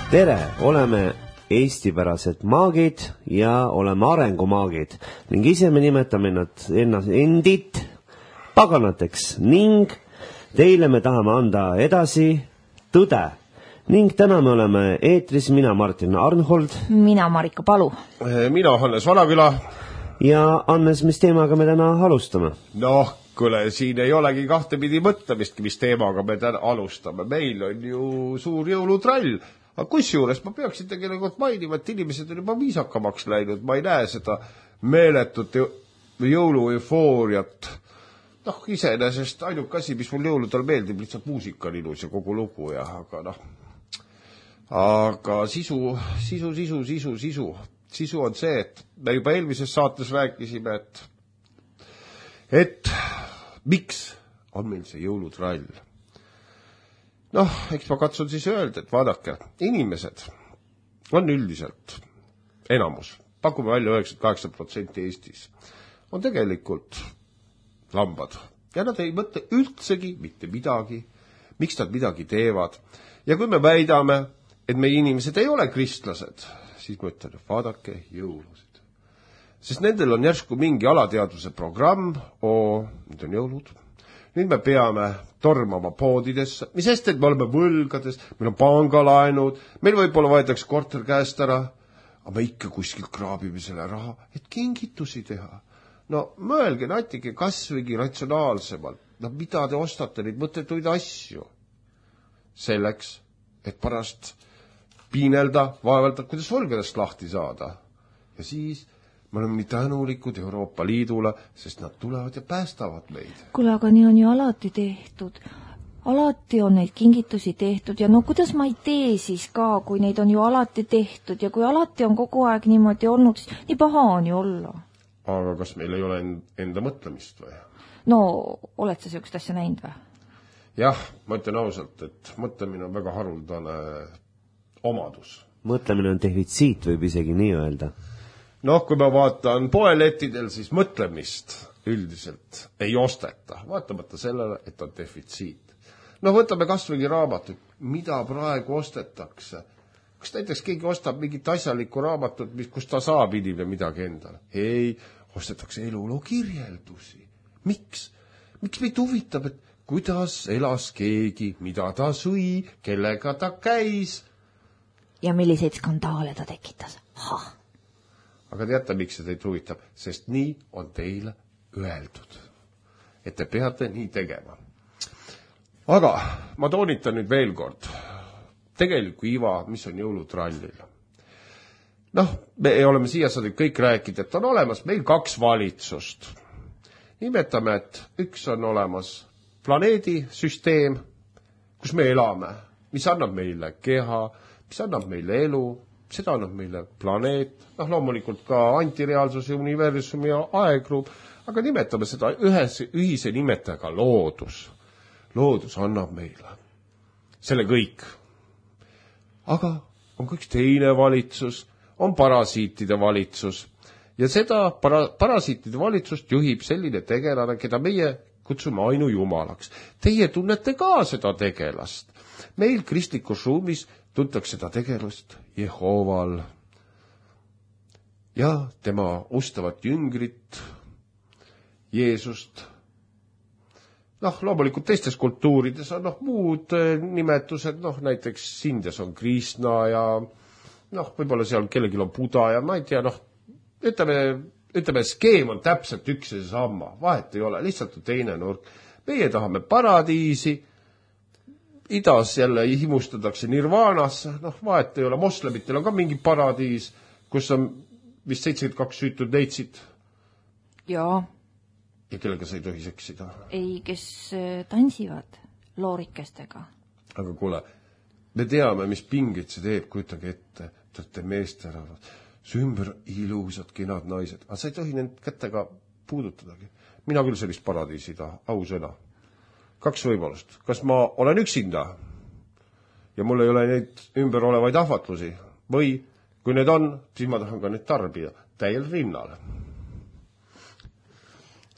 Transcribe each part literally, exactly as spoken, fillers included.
Tere, oleme eestipärased maagid ja oleme arengumaagid ning ise me nimetame ennast endid paganateks ning teile me tahame anda edasi tõde. Ning täna me oleme eetris, mina Martin Arnhold. Mina Marika Palu. Mina Hannes Vanaküla. Ja Hannes, mis teemaga me täna alustame? Noh, kuule, siin ei olegi kahtepidi mõtlemistki, mis teemaga me täna alustame. Meil on ju suur jõulutrall. Aga kus juures ma peaksin tegelikult mainima, et inimesed on juba viisakamaks läinud. Ma ei näe seda meeletut jõulueufooriat. Noh, iseenesest ainuke asi, mis mul jõuludel meeldib, lihtsalt muusika on ilus ja kogu lugu. Ja, aga noh, aga sisu, sisu, sisu, sisu, sisu. Sisu on see, et me juba eelmises saates rääkisime, et, et miks on meil see jõulutrall. Noh, eks ma katsun siis öelda, et vaadake, inimesed on üldiselt enamus, pakume välja üheksakümmend kaheksa protsenti Eestis, on tegelikult lambad. Ja nad ei mõtle üldsegi mitte midagi, miks nad midagi teevad. Ja kui me väidame, et meie inimesed ei ole kristlased, siis ma ütlen, et vaadake jõulusid. Sest nendel on järsku mingi alateadvuse programm, oo, nüüd on jõulud. Nüüd me peame tormama poodidesse, mis sest, et me oleme võlgades, meil on pangalaenud, meil võib-olla võetakse korter käest ära, aga me ikka kuskil kraabime selle raha, et kingitusi teha. No mõelge natuke kasvõigi ratsionaalsemalt, no mida te ostate neid mõttetuid asju selleks, et pärast piinelda, vaevalda, kuidas võlgadest lahti saada. Ja siis me oleme nii tänulikud Euroopa Liidule, sest nad tulevad ja päästavad meid. Kuule, aga nii on ju alati tehtud. Alati on neid kingitusi tehtud ja no kuidas ma ei tee siis ka, kui neid on ju alati tehtud ja kui alati on kogu aeg niimoodi olnud, siis nii paha on ju olla. Aga kas meil ei ole enda mõtlemist või? No, oled sa sellist asja näinud või? Jah, ma ütlen ausalt, et mõtlemine on väga haruldane omadus. Mõtlemine on defitsiit, võib isegi nii öelda. Noh, kui ma vaatan poelettidel, siis mõtlemist üldiselt ei osteta, vaatamata sellele, et on defitsiit. No võtame kasvõigi raamatut, mida praegu ostetakse. Kas näiteks keegi ostab mingit asjalikku raamatut, kus ta saab inimene midagi endale? Ei, ostetakse eluloo kirjeldusi. Miks? Miks meid huvitab, et kuidas elas keegi, mida ta sõi, kellega ta käis? Ja milliseid skandaale ta tekitas? Ha! Aga teate, miks see teid huvitab? Sest nii on teile öeldud, et te peate nii tegema. Aga ma toonitan nüüd veel kord tegeliku iva, mis on jõulutrallil. Noh, me oleme siia saanud kõik rääkida, et on olemas meil kaks valitsust. Nimetame, et üks on olemas planeedisüsteem, kus me elame, mis annab meile keha, mis annab meile elu, seda annab meile planeet, noh loomulikult ka antireaalsuse, universumi ja aegruum, aga nimetame seda ühes, ühise nimetajaga loodus. Loodus annab meile selle kõik. Aga on ka üks teine valitsus, on parasiitide valitsus ja seda para, parasiitide valitsust juhib selline tegelane, keda meie kutsume ainu jumalaks. Teie tunnete ka seda tegelast. Meil kristlikus ruumis tuntakse seda tegelast Jehoval ja tema ustavat jüngrit, Jeesust. Noh, loomulikult teistes kultuurides on noh, muud nimetused, noh, näiteks Indias on Krishna ja noh, võib-olla seal kellelgi on Buda ja ma ei tea, noh, ütleme, ütleme, skeem on täpselt üks ja sama, vahet ei ole, lihtsalt teine nurk. Meie tahame paradiisi, idas jälle himustatakse nirvaanasse, noh, vahet ei ole, moslemitel on ka mingi paradiis, kus on vist seitsekümmend kaks süütud leidsid. Jaa. Ja kellega sa ei tohi seksida? Ei, kes tansivad loorikestega. Aga kuule, me teame, mis pingeid see teeb, kujutage ette, tõtte meesterahvad, see ümber ilusad, kenad naised, aga sa ei tohi nend kätega puudutadagi. Mina küll sellist paradiisi taha, ausõna. Kaks võimalust. Kas ma olen üksinda ja mul ei ole neid ümber olevaid ahvatlusi või kui need on, siis ma tahan ka need tarbida täiel rinnal.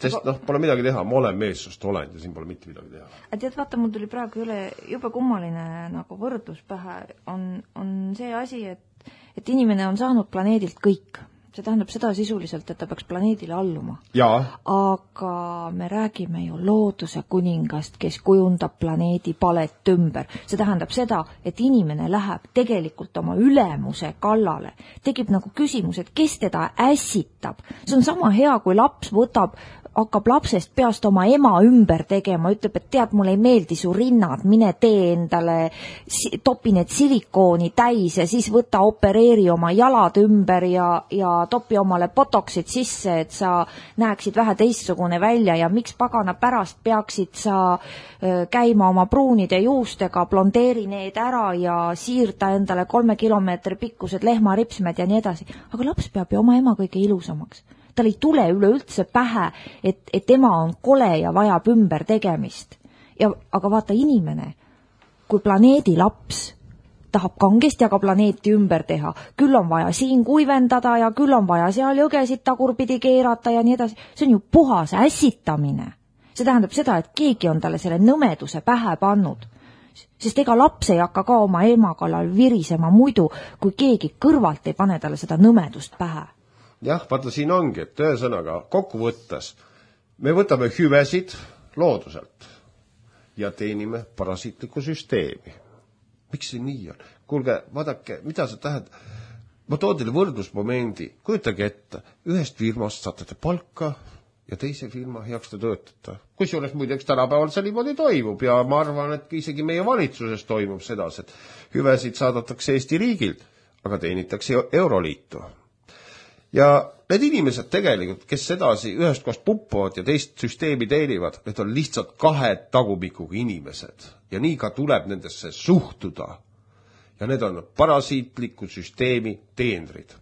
sest noh, pole midagi teha, ma olen meessust olen ja siin pole mitte midagi teha. Tead, vaata, mul tuli praegu üle jube kummaline nagu võrdlus pähe, on, on see asi, et, et inimene on saanud planeedilt kõik. See tähendab seda sisuliselt, et ta peaks planeedile alluma. Jaa. Aga me räägime ju looduse kuningast, kes kujundab planeedi palet ümber. See tähendab seda, et inimene läheb tegelikult oma ülemuse kallale. Tegib nagu küsimus, et kes teda ässitab. See on sama hea, kui laps võtab hakkab lapsest peast oma ema ümber tegema, ütleb, et tead, mulle ei meeldi su rinnad, mine tee endale, topi need silikooni täis ja siis võta, opereeri oma jalad ümber ja, ja topi omale botoxid sisse, et sa näeksid vähe teistsugune välja ja miks pagana pärast peaksid sa käima oma pruunide juustega, blondeeri need ära ja siirta endale kolme kilomeetri pikkused lehmaripsmed ja nii edasi. Aga laps peab ju oma ema kõige ilusamaks. Tal ei tule üleüldse pähe, et, et ema on kole ja vajab ümber tegemist. Ja, aga vaata inimene, kui planeedi laps tahab kangesti aga planeeti ümber teha, küll on vaja siin kuivendada ja küll on vaja seal jõgesid tagurpidi keerata ja nii edasi. See on ju puhas ässitamine. See tähendab seda, et keegi on talle selle nõmeduse pähe pannud. Sest ega laps ei hakka ka oma ema kallal virisema muidu, kui keegi kõrvalt ei pane talle seda nõmedust pähe. Jah, vaata siin ongi, et ühesõnaga kokku võttes me võtame hüvesid looduselt ja teenime parasiitlikku süsteemi. Miks see nii on? Kuulge, vaadake, mida see tähendab? Ma toon teile võrdlusmomendi. Kujutage ette, ühest firmast saate te palka ja teise firma heaks te töötate. Kusjuures muideks tänapäeval see niimoodi toimub ja ma arvan, et isegi meie valitsuses toimub seda, et hüvesid saadatakse Eesti riigilt, aga teenitakse Euroliitu. Ja need inimesed tegelikult, kes sedasi ühest kohast puppavad ja teist süsteemi teenivad, need on lihtsalt kahe tagumikuga inimesed. Ja nii ka tuleb nendesse suhtuda. Ja need on parasiitliku süsteemi teenrid.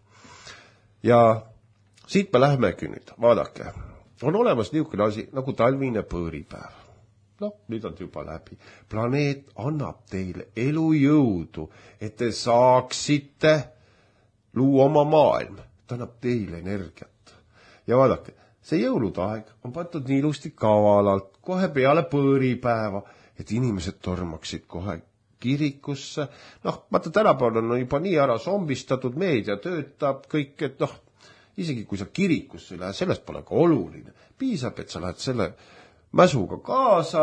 Ja siit me lähemegi nüüd, vaadake. On olemas niisugune asi nagu talvine põõripäev. No, nüüd on juba läbi. Planeet annab teile elujõudu, et te saaksite luua oma maailm. Ta annab teile energiat. Ja vaadake, see jõulude aeg on pandud nii ilusti kavalalt, kohe peale põõripäeva, et inimesed tormaksid kohe kirikusse. Noh, vaata, tänapäeval on juba nii ära zombistatud, meedia töötab kõik, et noh, isegi kui sa kirikusse ei lähe, sellest pole ka oluline. Piisab, et sa lähed selle mäsuga kaasa,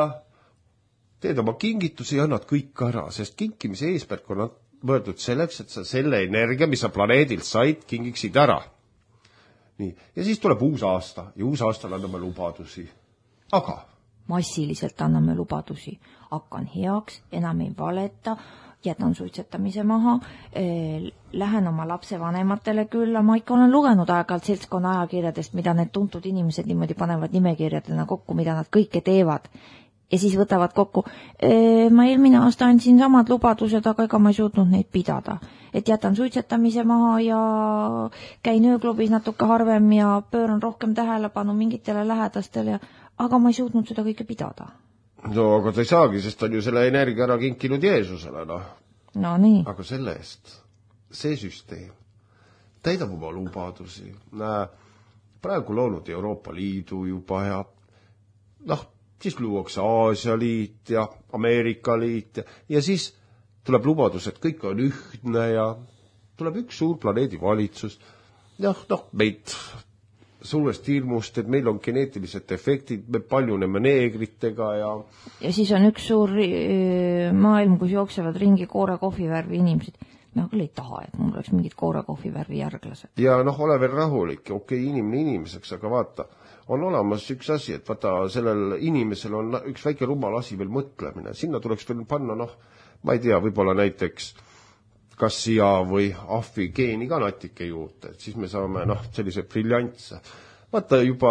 teed oma kingitusi ja annad kõik ära, sest kinkimise eesmärk on mõeldud selleks, et sa selle energia, mis sa planeedilt said, kingiksid ära. Nii. Ja siis tuleb uus aasta ja uus aastal anname lubadusi. Aga? Massiliselt anname lubadusi. Hakkan heaks, enam ei valeta, jätan suitsetamise maha, eh, lähen oma lapse vanematele külla. Ma ikka olen lugenud aeg-ajalt seltskonna ajakirjadest, mida need tuntud inimesed niimoodi panevad nimekirjadena kokku, mida nad kõike teevad. Ja siis võtavad kokku, ma eelmine aasta andsin samad lubadused, aga ega ma ei suutnud neid pidada. Et jätan suitsetamise maha ja käin ööklubis natuke harvem ja pööran rohkem tähelepanu mingitele lähedastele, aga ma ei suutnud seda kõike pidada. No, aga ta ei saagi, sest on ju selle energia ära kinkinud Jeesusele, noh. No nii. Aga selle eest, see süsteem täidab oma lubadusi. Näe, praegu loonud Euroopa Liidu juba ja noh, siis luuakse Aasia liit ja Ameerika liit ja, ja siis tuleb lubadus, et kõik on ühtne ja tuleb üks suur planeedi valitsus. Jah, noh, meid suurest hirmust, et meil on geneetilised efektid, me paljuneme neegritega ja... Ja siis on üks suur maailm, kus jooksevad ringi koore kohvivärvi inimesed. Ma küll ei taha, et mul oleks mingid koore kohvivärvi järglased. Ja noh, ole veel rahulik ja okei, inimene inimeseks, aga vaata, on olemas üks asi, et vaata, sellel inimesel on üks väike rumal asi veel mõtlemine. Sinna tuleks veel panna, noh, ma ei tea, võib-olla näiteks kas siia või ahvi geeni ka natike juurde, et siis me saame, noh, sellise briljantse. Vaata juba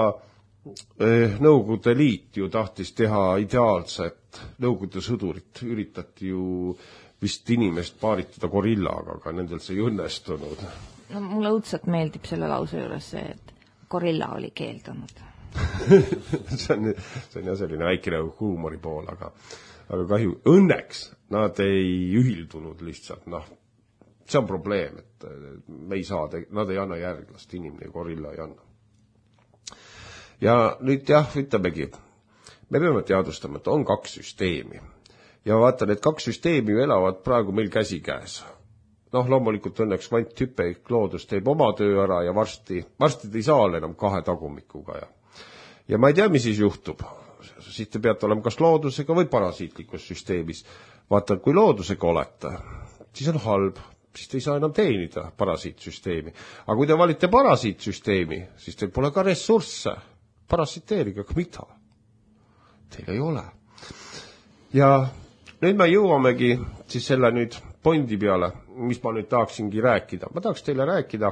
eh, Nõukogude Liit ju tahtis teha ideaalset Nõukogude sõdurit, üritati ju vist inimest paaritada gorillaga, aga nendel see ei õnnestunud. No, mulle õudselt meeldib selle lause juures see, et gorilla oli keeldunud. see, on, see on jah selline väikene huumori pool, aga, aga kahju. Õnneks nad ei ühildunud lihtsalt, noh, see on probleem, et me ei saa, nad ei anna järglast, inimene ja gorilla ei anna. ja nüüd jah, ütlemegi, me peame teadvustama, et on kaks süsteemi. Ja vaata, need kaks süsteemi ju elavad praegu meil käsikäes. Noh, loomulikult õnneks kvanthüpe loodus teeb oma töö ära ja varsti, varsti te ei saa enam kahe tagumikuga. Ja, ja ma ei tea, mis siis juhtub. Siis te peate olema kas loodusega või parasiitlikus süsteemis. Vaata, kui loodusega olete, siis on halb, siis te ei saa enam teenida parasiitsüsteemi. Aga kui te valite parasiitsüsteemi, siis teil pole ka ressursse. Parasiteerige, aga mida? Teil ei ole. Ja nüüd me jõuamegi siis selle nüüd pointi peale, mis ma nüüd tahaksingi rääkida. Ma tahaks teile rääkida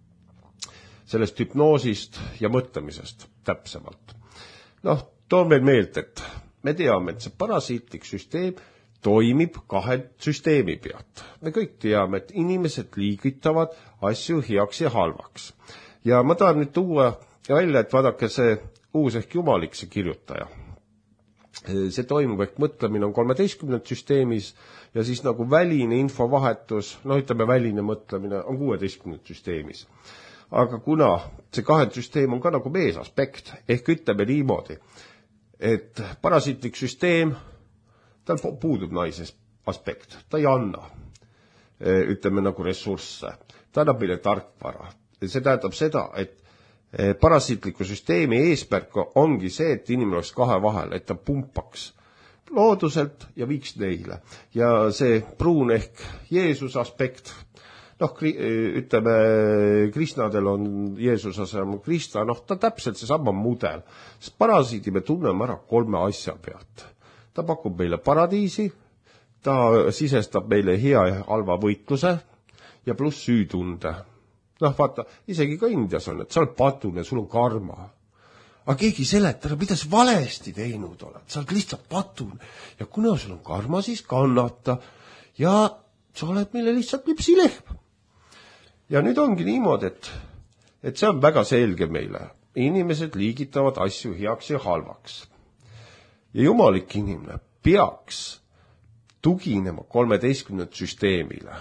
sellest hüpnoosist ja mõtlemisest täpsemalt. Noh, toon meil meelt, et me teame, et see parasiitlik süsteem toimib kahe süsteemi pealt. Me kõik teame, et inimesed liigitavad asju heaks ja halvaks. Ja ma tahan nüüd tuua välja, et vaadake see uus ehk jumalik see kirjutaja. See toimub ehk mõtlemine on kolmeteistkümnendat süsteemis ja siis nagu väline infovahetus, no ütleme väline mõtlemine on kuueteistkümnendat süsteemis. Aga kuna see kahe süsteem on ka nagu meesaspekt, ehk ütleme niimoodi, et parasiitlik süsteem, tal puudub naises aspekt, ta ei anna, ütleme nagu ressursse, ta annab meile tarkvara. See tähendab seda, et parasiitliku süsteemi eesmärk ongi see, et inimene oleks kahe vahel, et ta pumpaks looduselt ja viiks neile. Ja see pruun ehk Jeesus aspekt, noh, ütleme, Krisnadel on Jeesus asemel Krista, noh, ta täpselt see sama mudel. Sest parasiidi me tunneme ära kolme asja pealt. Ta pakub meile paradiisi, ta sisestab meile hea ja halva võitluse ja pluss süütunde. Noh, vaata, isegi ka Indias on, et sa oled patune, sul on karma. Aga keegi seletada, mida sa valesti teinud oled. Sa oled lihtsalt patune. Ja kuna sul on karma, siis kannata. Ja sa oled meile lihtsalt lüpsilehm. Ja nüüd ongi niimoodi, et, et see on väga selge meile. Inimesed liigitavad asju heaks ja halvaks. Ja jumalik inimene peaks tuginema kolmeteistkümnendat süsteemile.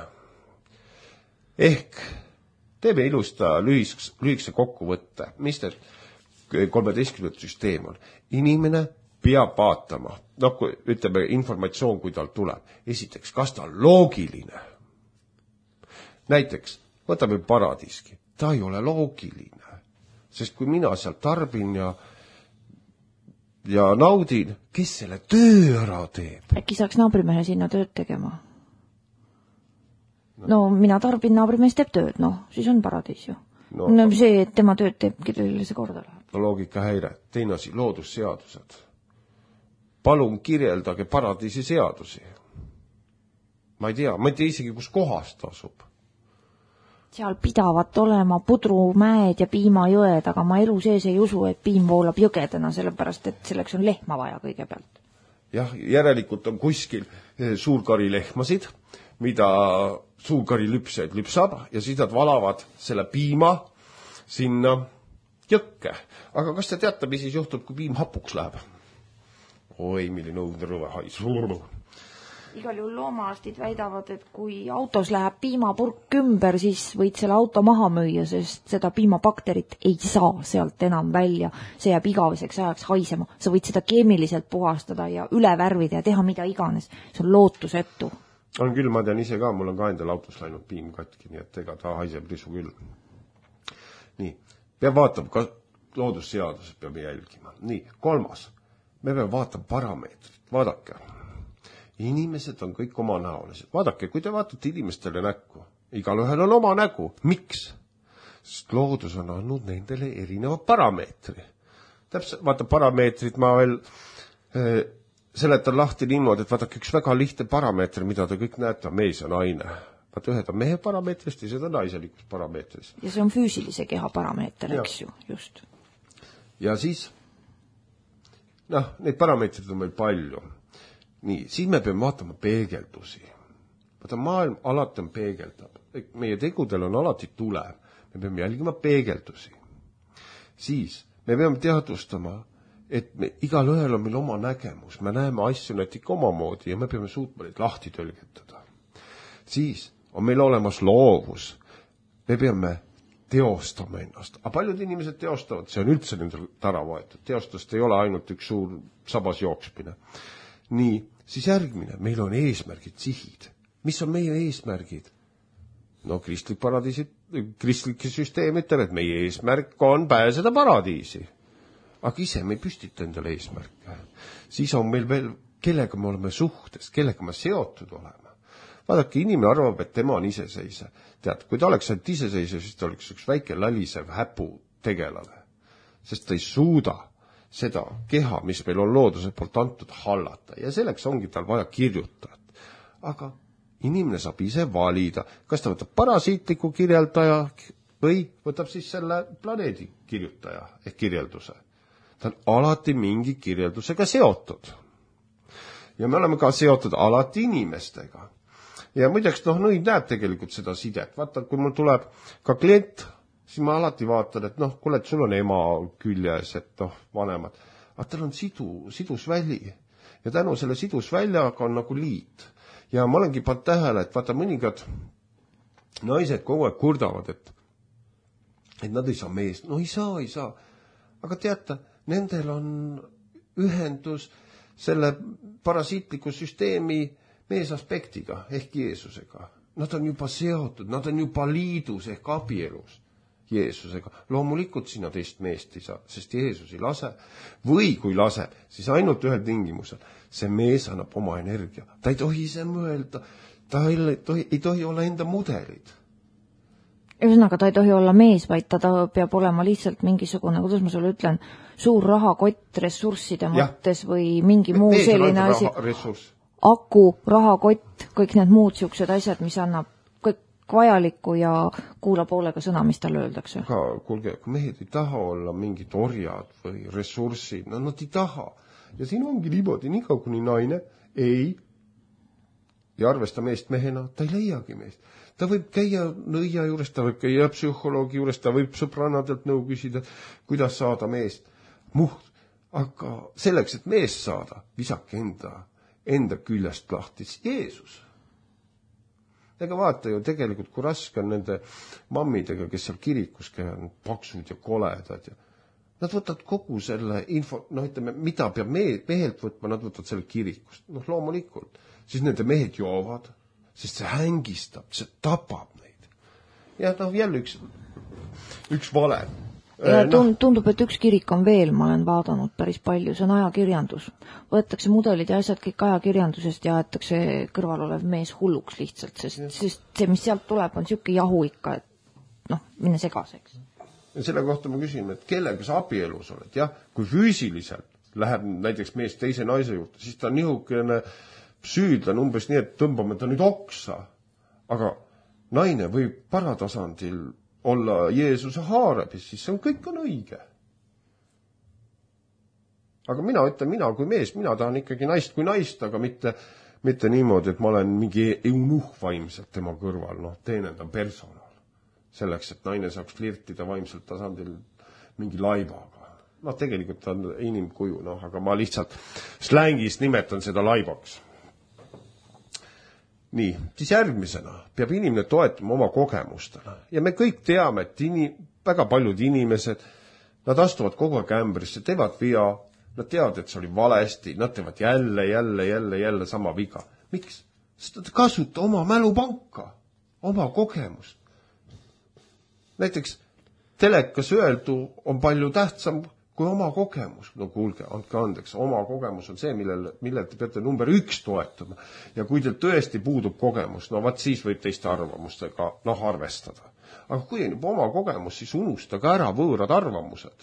Ehk teeme ilusta lühikese kokkuvõtte, mis te kolmeteistkümnendat süsteem on. Inimene peab vaatama, noh, ütleme informatsioon, kui tal tuleb. Esiteks, kas ta on loogiline? Näiteks, võtame paradiiski. Ta ei ole loogiline, sest kui mina seal tarbin ja, ja naudin, kes selle töö ära teeb? Äkki saaks naabrimehe sinna tööd tegema? No mina tarbin, naabrimees teeb tööd, noh, siis on paradiis ju. No, no see, et tema tööd teeb, kellele see korda läheb. No loogika häire, teine asi, loodusseadused. Palun kirjeldage paradiisi seadusi. Ma ei tea, ma ei tea isegi, kus kohast asub. Seal pidavat olema pudrumäed ja piimajõed, aga ma elu sees ei usu, et piim voolab jõgedena, sellepärast, et selleks on lehma vaja kõigepealt. Jah, järelikult on kuskil suurkari lehmasid, mida suurkari lüpsed lüpsab ja siis nad valavad selle piima sinna jõkke. Aga kas te teate, mis siis juhtub, kui piim hapuks läheb? Oi, milline õudne rõve hais. Igal juhul loomaarstid väidavad, et kui autos läheb piimapurk ümber, siis võid selle auto maha müüa, sest seda piimabakterit ei saa sealt enam välja. See jääb igaveseks ajaks haisema. Sa võid seda keemiliselt puhastada ja üle värvida ja teha mida iganes. See on lootusetu. On küll, ma tean ise ka, mul on ka endal autos läinud piim katki, nii et ega ta haiseb risu küll. Nii, peab vaatama, ka loodusseadused peab jälgima. Nii, kolmas, me peame vaatama parameetrit. Vaadake, inimesed on kõik oma näolised. Vaadake, kui te vaatate inimestele näkku, igal ühel on oma nägu. Miks? Sest loodus on andnud nendele erineva parameetri. Täpselt, vaata, parameetrid ma veel eh, seletan lahti niimoodi, et vaadake üks väga lihtne parameeter, mida te kõik näete, on mees ja naine. Vaata, ühed on mehe parameetrist ja seda naiselikus parameetrist. Ja see on füüsilise keha parameeter, eks ju, just. Ja siis, noh, neid parameetrid on meil palju. Nii, siis me peame vaatama peegeldusi. Vaata, maailm alati on peegeldab. Meie tegudel on alati tulev. Me peame jälgima peegeldusi. Siis me peame teadvustama, et me, igal ühel on meil oma nägemus. Me näeme asju näiteks omamoodi ja me peame suutma neid lahti tõlgetada. Siis on meil olemas loovus. Me peame teostame ennast. Aga paljud inimesed teostavad, see on üldse nendel ära võetud. Teostust ei ole ainult üks suur sabas jooksmine. Nii, siis järgmine, meil on eesmärgid, sihid. Mis on meie eesmärgid? No kristlik paradiisi, kristlik süsteem ütleb, et meie eesmärk on pääseda paradiisi. Aga ise me ei püstita endale eesmärke. Siis on meil veel, kellega me oleme suhtes, kellega me seotud oleme. Vaadake, inimene arvab, et tema on iseseise. Tead, kui ta oleks ainult iseseise, siis ta oleks üks väike lalisev häpu tegelane. Sest ta ei suuda seda keha, mis meil on looduse poolt antud, hallata. Ja selleks ongi tal vaja kirjutada. Aga inimene saab ise valida, kas ta võtab parasiitliku kirjeldaja või võtab siis selle planeedi kirjutaja ehk kirjelduse. Ta on alati mingi kirjeldusega seotud. Ja me oleme ka seotud alati inimestega. Ja muideks, noh, nõid näeb tegelikult seda sidet. Vaata, kui mul tuleb ka klient, siis ma alati vaatan, et noh, kuule, et sul on ema küljes, et noh, vanemad. Aga tal on sidu, sidusväli. Ja tänu selle sidusväljaga on nagu liit. Ja ma olengi pannud tähele, et vaata mõningad naised kogu aeg kurdavad, et, et nad ei saa meest. No ei saa, ei saa. Aga teate, nendel on ühendus selle parasiitliku süsteemi meesaspektiga ehk Jeesusega. Nad on juba seotud, nad on juba liidus ehk abielus Jeesusega. Loomulikult sinna teist meest ei saa, sest Jeesus ei lase. Või kui laseb, siis ainult ühel tingimusel. See mees annab oma energia. Ta ei tohi ise mõelda. Ta ei tohi, ei tohi olla enda mudelid. Ühesõnaga, ta ei tohi olla mees, vaid ta, ta peab olema lihtsalt mingisugune, kuidas ma sulle ütlen, suur rahakott ressursside mõttes või mingi muu mees selline asi. Ressurss. Aku, rahakott, kõik need muud siuksed asjad, mis annab kõik vajalikku ja kuula poolega sõna, mis talle öeldakse. Aga kuulge, kui mehed ei taha olla mingid orjad või ressursid, no nad ei taha. Ja siin ongi niimoodi, nii kaua kuni naine ei ja arvesta meest mehena, ta ei leiagi meest. Ta võib käia nõia juures, ta võib käia psühholoogi juures, ta võib sõbrannadelt nõu küsida, kuidas saada meest. Muht, aga selleks, et meest saada, visake enda, enda küljest lahti Jeesus. Ega vaata ju tegelikult, kui raske on nende mammidega, kes seal kirikus käivad, paksud ja koledad ja nad võtavad kogu selle info, noh ütleme, mida peab mehelt võtma, nad võtavad selle kirikust. Noh, loomulikult. Siis nende mehed joovad, sest see hängistab, see tapab neid. Ja noh, jälle üks, üks vale. Ja tundub, et üks kirik on veel, ma olen vaadanud päris palju, see on ajakirjandus. Võetakse mudelid ja asjad kõik ajakirjandusest ja aetakse kõrval olev mees hulluks lihtsalt, sest, sest see, mis sealt tuleb, on siuke jahu ikka, et noh, minne segaseks. Ja selle kohta ma küsin, et kellega sa abielus oled, jah, kui füüsiliselt läheb näiteks mees teise naise juurde, siis ta on nihukene süüdlane umbes nii, et tõmbame ta nüüd oksa. Aga naine võib paratasandil olla Jeesuse haarabis, siis see on kõik on õige. Aga mina ütlen, mina kui mees, mina tahan ikkagi naist kui naist, aga mitte, mitte niimoodi, et ma olen mingi eunuh vaimselt tema kõrval, noh, teenendan personal. Selleks, et naine saaks flirtida vaimselt tasandil mingi laibaga. No tegelikult ta on inimkuju, noh, aga ma lihtsalt slängis nimetan seda laibaks. Nii, siis järgmisena peab inimene toetama oma kogemustele. Ja me kõik teame, et ini, väga paljud inimesed, nad astuvad kogu aeg ämbrisse, teevad via, nad teavad, et see oli valesti, nad teevad jälle, jälle, jälle, jälle sama viga. Miks? Sest nad kasuta oma mälupanka, oma kogemust. Näiteks telekas öeldu on palju tähtsam kui oma kogemus. No kuulge, andke andeks, oma kogemus on see, millel, millel te peate number üks toetama. Ja kui teil tõesti puudub kogemus, no vaat siis võib teiste arvamustega noh, arvestada. Aga kui on juba oma kogemus, siis unustage ära võõrad arvamused.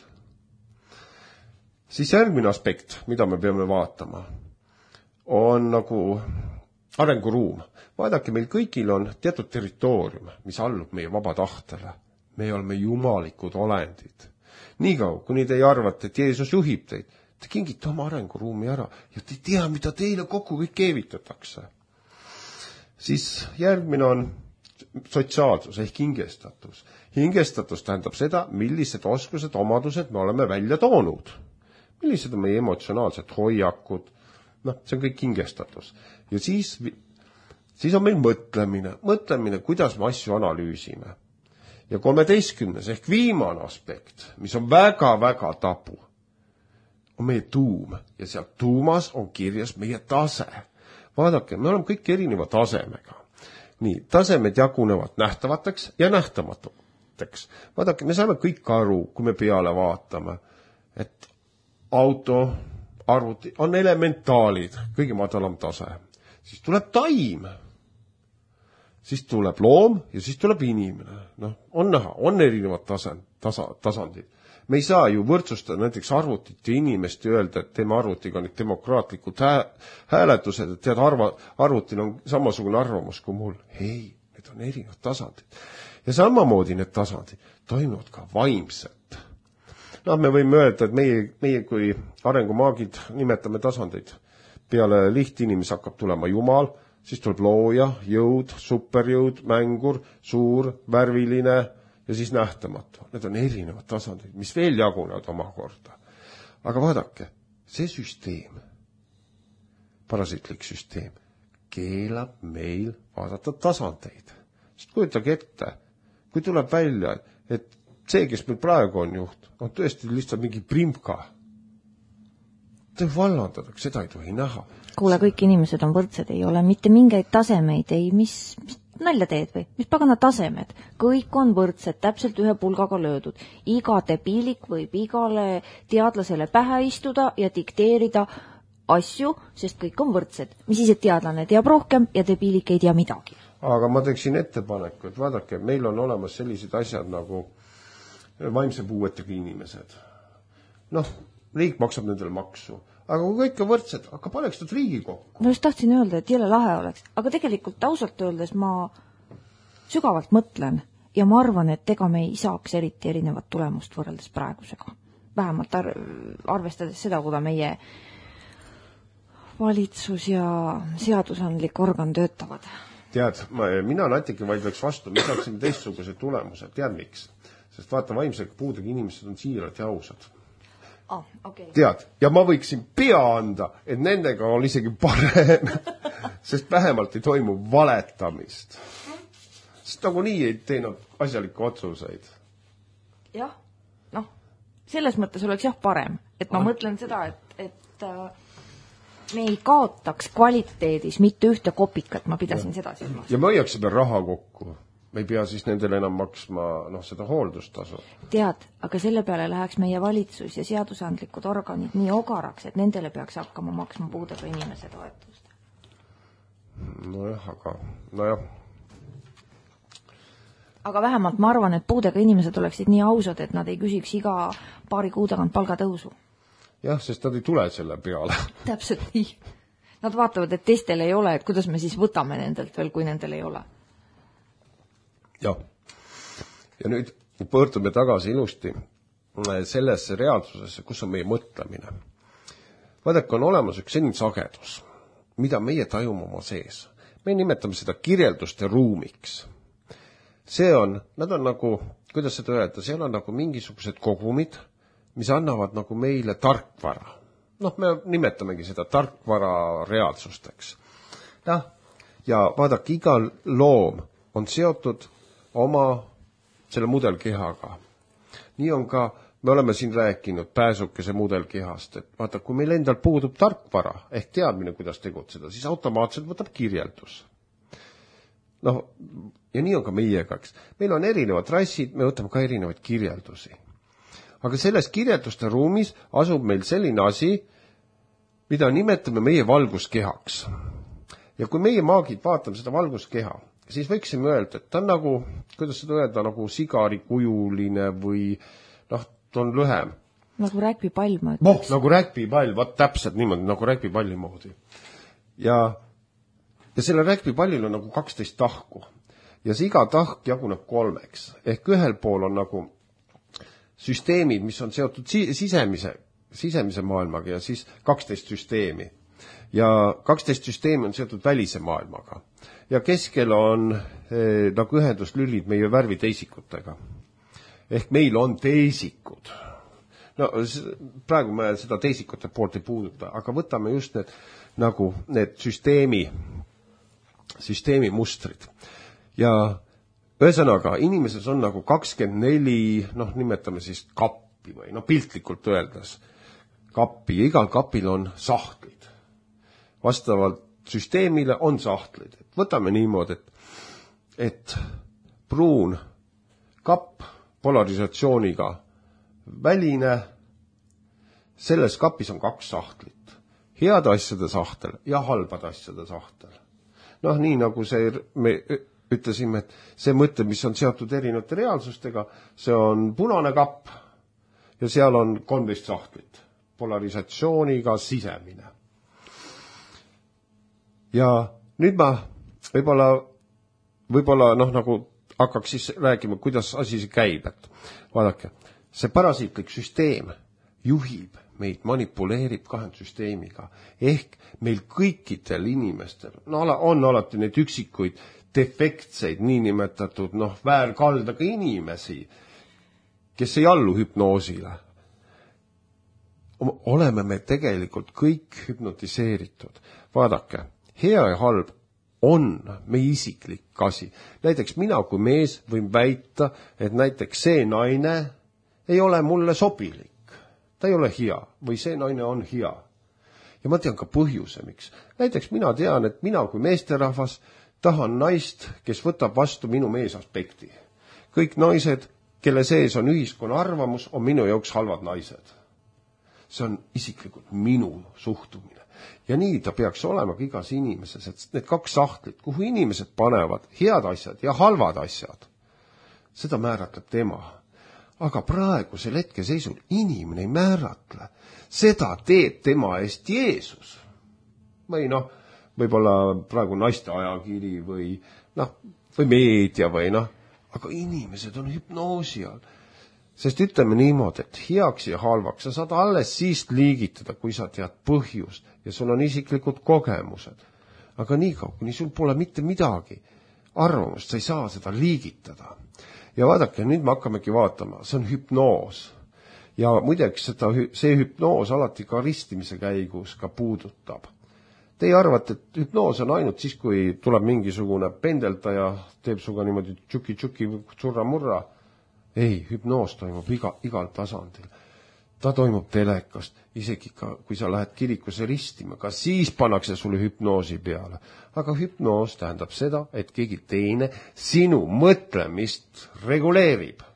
Siis järgmine aspekt, mida me peame vaatama, on nagu arenguruum. Vaadake, meil kõigil on teatud territoorium, mis allub meie vaba tahtele. Me oleme jumalikud olendid. Niikaua, kuni te ei arvate, et Jeesus juhib teid, te kingite oma arenguruumi ära ja te ei tea, mida teile kokku kõik keevitatakse. Siis järgmine on sotsiaalsus ehk hingestatus. Hingestatus tähendab seda, millised oskused, omadused me oleme välja toonud. Millised on meie emotsionaalsed hoiakud. Noh, see on kõik hingestatus. Ja siis, siis on meil mõtlemine. Mõtlemine, kuidas me asju analüüsime. Ja kolmeteistkümnes ehk viimane aspekt, mis on väga-väga tabu, on meie tuum ja seal tuumas on kirjas meie tase. Vaadake, me oleme kõik erineva tasemega. Nii, tasemed jagunevad nähtavateks ja nähtamatuteks. Vaadake, me saame kõik aru, kui me peale vaatame, et auto, arvuti on elementaalid, kõige madalam tase. Siis tuleb taim, siis tuleb loom ja siis tuleb inimene. No, on näha, on erinevad tasand, tasa, tasandid. Me ei saa ju võrdsustada näiteks arvutit ja inimest ja öelda, et teeme arvutiga nüüd demokraatlikud hää, hääletused, et tead, arva, arvutil on samasugune arvamus kui mul. Ei, need on erinevad tasandid. Ja samamoodi need tasandid toimuvad ka vaimselt. No, me võime öelda, et meie, meie kui arengumaagid nimetame tasandeid. Peale lihtinimese hakkab tulema Jumal, siis tuleb looja, jõud, superjõud, mängur, suur, värviline ja siis nähtamatu. Need on erinevad tasandid, mis veel jagunevad omakorda. Aga vaadake, see süsteem, parasiitlik süsteem, keelab meil vaadata tasandeid. Sest kujutage ette, kui tuleb välja, et see, kes meil praegu on juht, on tõesti lihtsalt mingi primka. Ta vallandatakse, seda ei tohi näha. Kuule, kõik inimesed on võrdsed, ei ole mitte mingeid tasemeid, ei, mis, mis nalja teed või, mis pagana tasemed. Kõik on võrdsed, täpselt ühe pulgaga löödud. Iga debiilik võib igale teadlasele pähe istuda ja dikteerida asju, sest kõik on võrdsed. Mis siis, et teadlane teab rohkem ja debiilik ei tea midagi. Aga ma teeksin ettepaneku, et vaadake, meil on olemas sellised asjad nagu vaimse puuetega inimesed. Noh, riik maksab nendele maksu. Aga kui kõik on võrdsed, aga paneks nad riigi kokku. Ma just tahtsin öelda, et jõle lahe oleks. Aga tegelikult ausalt öeldes ma sügavalt mõtlen ja ma arvan, et ega me ei saaks eriti erinevat tulemust võrreldes praegusega. Vähemalt ar- arvestades seda, kuda meie valitsus ja seadusandlik organ töötavad. Tead, ma, mina natuke vaid võiks vastu, me saaksime teistsuguse tulemuse. Tead miks? Sest vaata, vaimsega puudega inimesed on siirad ja ausad. Oh, okay. Tead, ja ma võiksin pea anda, et nendega on isegi parem, sest vähemalt ei toimu valetamist. Sest nagu nii ei teinud asjalikke otsuseid. Jah, noh, selles mõttes oleks jah parem, et ma ah. mõtlen seda, et, et äh, me ei kaotaks kvaliteedis mitte ühte kopikat, ma pidasin ja. seda silmas. Ja me hoiaksime raha kokku. Me ei pea siis nendele enam maksma noh, seda hooldustasu. Tead, aga selle peale läheks meie valitsus ja seadusandlikud organid nii ogaraks, et nendele peaks hakkama maksma puudega inimese toetust. Nojah, aga nojah. Aga vähemalt ma arvan, et puudega inimesed oleksid nii ausad, et nad ei küsiks iga paari kuu tagant palgatõusu. Jah, sest nad ei tule selle peale. Täpselt nii. Nad vaatavad, et teistel ei ole, et kuidas me siis võtame nendelt veel, kui nendel ei ole. Jah. Ja nüüd pöördume tagasi ilusti sellesse reaalsusesse, kus on meie mõtlemine. Vaadake, on olemas üks selline sagedus, mida meie tajume oma sees. Me nimetame seda kirjelduste ruumiks. See on, nad on nagu, kuidas seda öelda, seal on nagu mingisugused kogumid, mis annavad nagu meile tarkvara. Noh, me nimetamegi seda tarkvara reaalsusteks. Ja, ja vaadake, iga loom on seotud oma selle mudelkehaga. Nii on ka, me oleme siin rääkinud pääsukese mudelkehast, et vaata, kui meil endal puudub tarkvara ehk teadmine, kuidas tegutseda, siis automaatselt võtab kirjeldus. Noh, ja nii on ka meiega, eks. Meil on erinevad rassid, me võtame ka erinevaid kirjeldusi. Aga selles kirjelduste ruumis asub meil selline asi, mida nimetame meie valguskehaks. Ja kui meie maagid vaatame seda valguskeha, siis võiksime öelda, et ta on nagu, kuidas seda öelda, nagu sigarikujuline või noh, ta on lühem. Nagu räkpipall, ma ütleks. Noh, nagu räkpipall, vaat täpselt niimoodi, nagu räkpipalli moodi. Ja, ja selle räkpipallil on nagu kaksteist tahku. Ja see iga tahk jaguneb kolmeks. Ehk ühel pool on nagu süsteemid, mis on seotud sisemise, sisemise maailmaga ja siis kaksteist süsteemi. Ja kaksteist süsteemi on seotud välise maailmaga. Ja keskel on eh, nagu ühenduslülid meie värviteisikutega. Ehk meil on teisikud. No, praegu me seda teisikute poolt ei puuduta, aga võtame just need, nagu need süsteemi, süsteemi mustrid. Ja ühesõnaga, inimeses on nagu kakskümmend neli, noh, nimetame siis kappi või, noh, piltlikult öeldes kappi, ja igal kapil on sahtlid. Vastavalt süsteemile on sahtlid. Võtame niimoodi, et, et pruun kapp polarisatsiooniga väline, selles kapis on kaks sahtlit. Head asjade sahtel ja halbade asjade sahtel. Noh, nii nagu see, me ütlesime, et see mõte, mis on seotud erinevate reaalsustega, see on punane kapp ja seal on kolmteist sahtlit. Polarisatsiooniga sisemine. Ja nüüd ma võib-olla, võib-olla noh, nagu hakkaks siis rääkima, kuidas asi see käib, et vaadake, see parasiitlik süsteem juhib meid, manipuleerib kahendsüsteemiga, ehk meil kõikidel inimestel, no on alati neid üksikuid defektseid, niinimetatud, noh, väärkaldaga inimesi, kes ei allu hüpnoosile. Oleme me tegelikult kõik hüpnotiseeritud. Vaadake, hea ja halb on meie isiklik asi. Näiteks mina kui mees võin väita, et näiteks see naine ei ole mulle sobilik. Ta ei ole hea või see naine on hea. Ja ma tean ka põhjuse, miks. Näiteks mina tean, et mina kui meesterahvas tahan naist, kes võtab vastu minu meesaspekti. Kõik naised, kelle sees on ühiskonna arvamus, on minu jaoks halvad naised. See on isiklikult minu suhtumine. Ja nii ta peaks olema ka igas inimeses, et need kaks sahtlit, kuhu inimesed panevad head asjad ja halvad asjad, seda määratleb tema. Aga praegusel hetkeseisul inimene ei määratle. Seda teeb tema eest Jeesus. Või noh, võib-olla praegu naiste ajakiri või, noh, või meedia või noh, aga inimesed on hüpnoosi all. Sest ütleme niimoodi, et heaks ja halvaks sa saad alles siis liigitada, kui sa tead põhjust ja sul on isiklikud kogemused. Aga nii kaua, kuni sul pole mitte midagi arvamust, sa ei saa seda liigitada. Ja vaadake, nüüd me hakkamegi vaatama, see on hüpnoos. Ja muideks seda, see hüpnoos alati ka ristimise käigus ka puudutab. Teie arvate, et hüpnoos on ainult siis, kui tuleb mingisugune pendeldaja, teeb suga niimoodi tšuki-tšuki surra-murra. Ei, hüpnoos toimub iga, igal tasandil. Ta toimub telekast, isegi ka, kui sa lähed kirikusse ristima, ka siis pannakse sulle hüpnoosi peale. Aga hüpnoos tähendab seda, et keegi teine sinu mõtlemist reguleerib.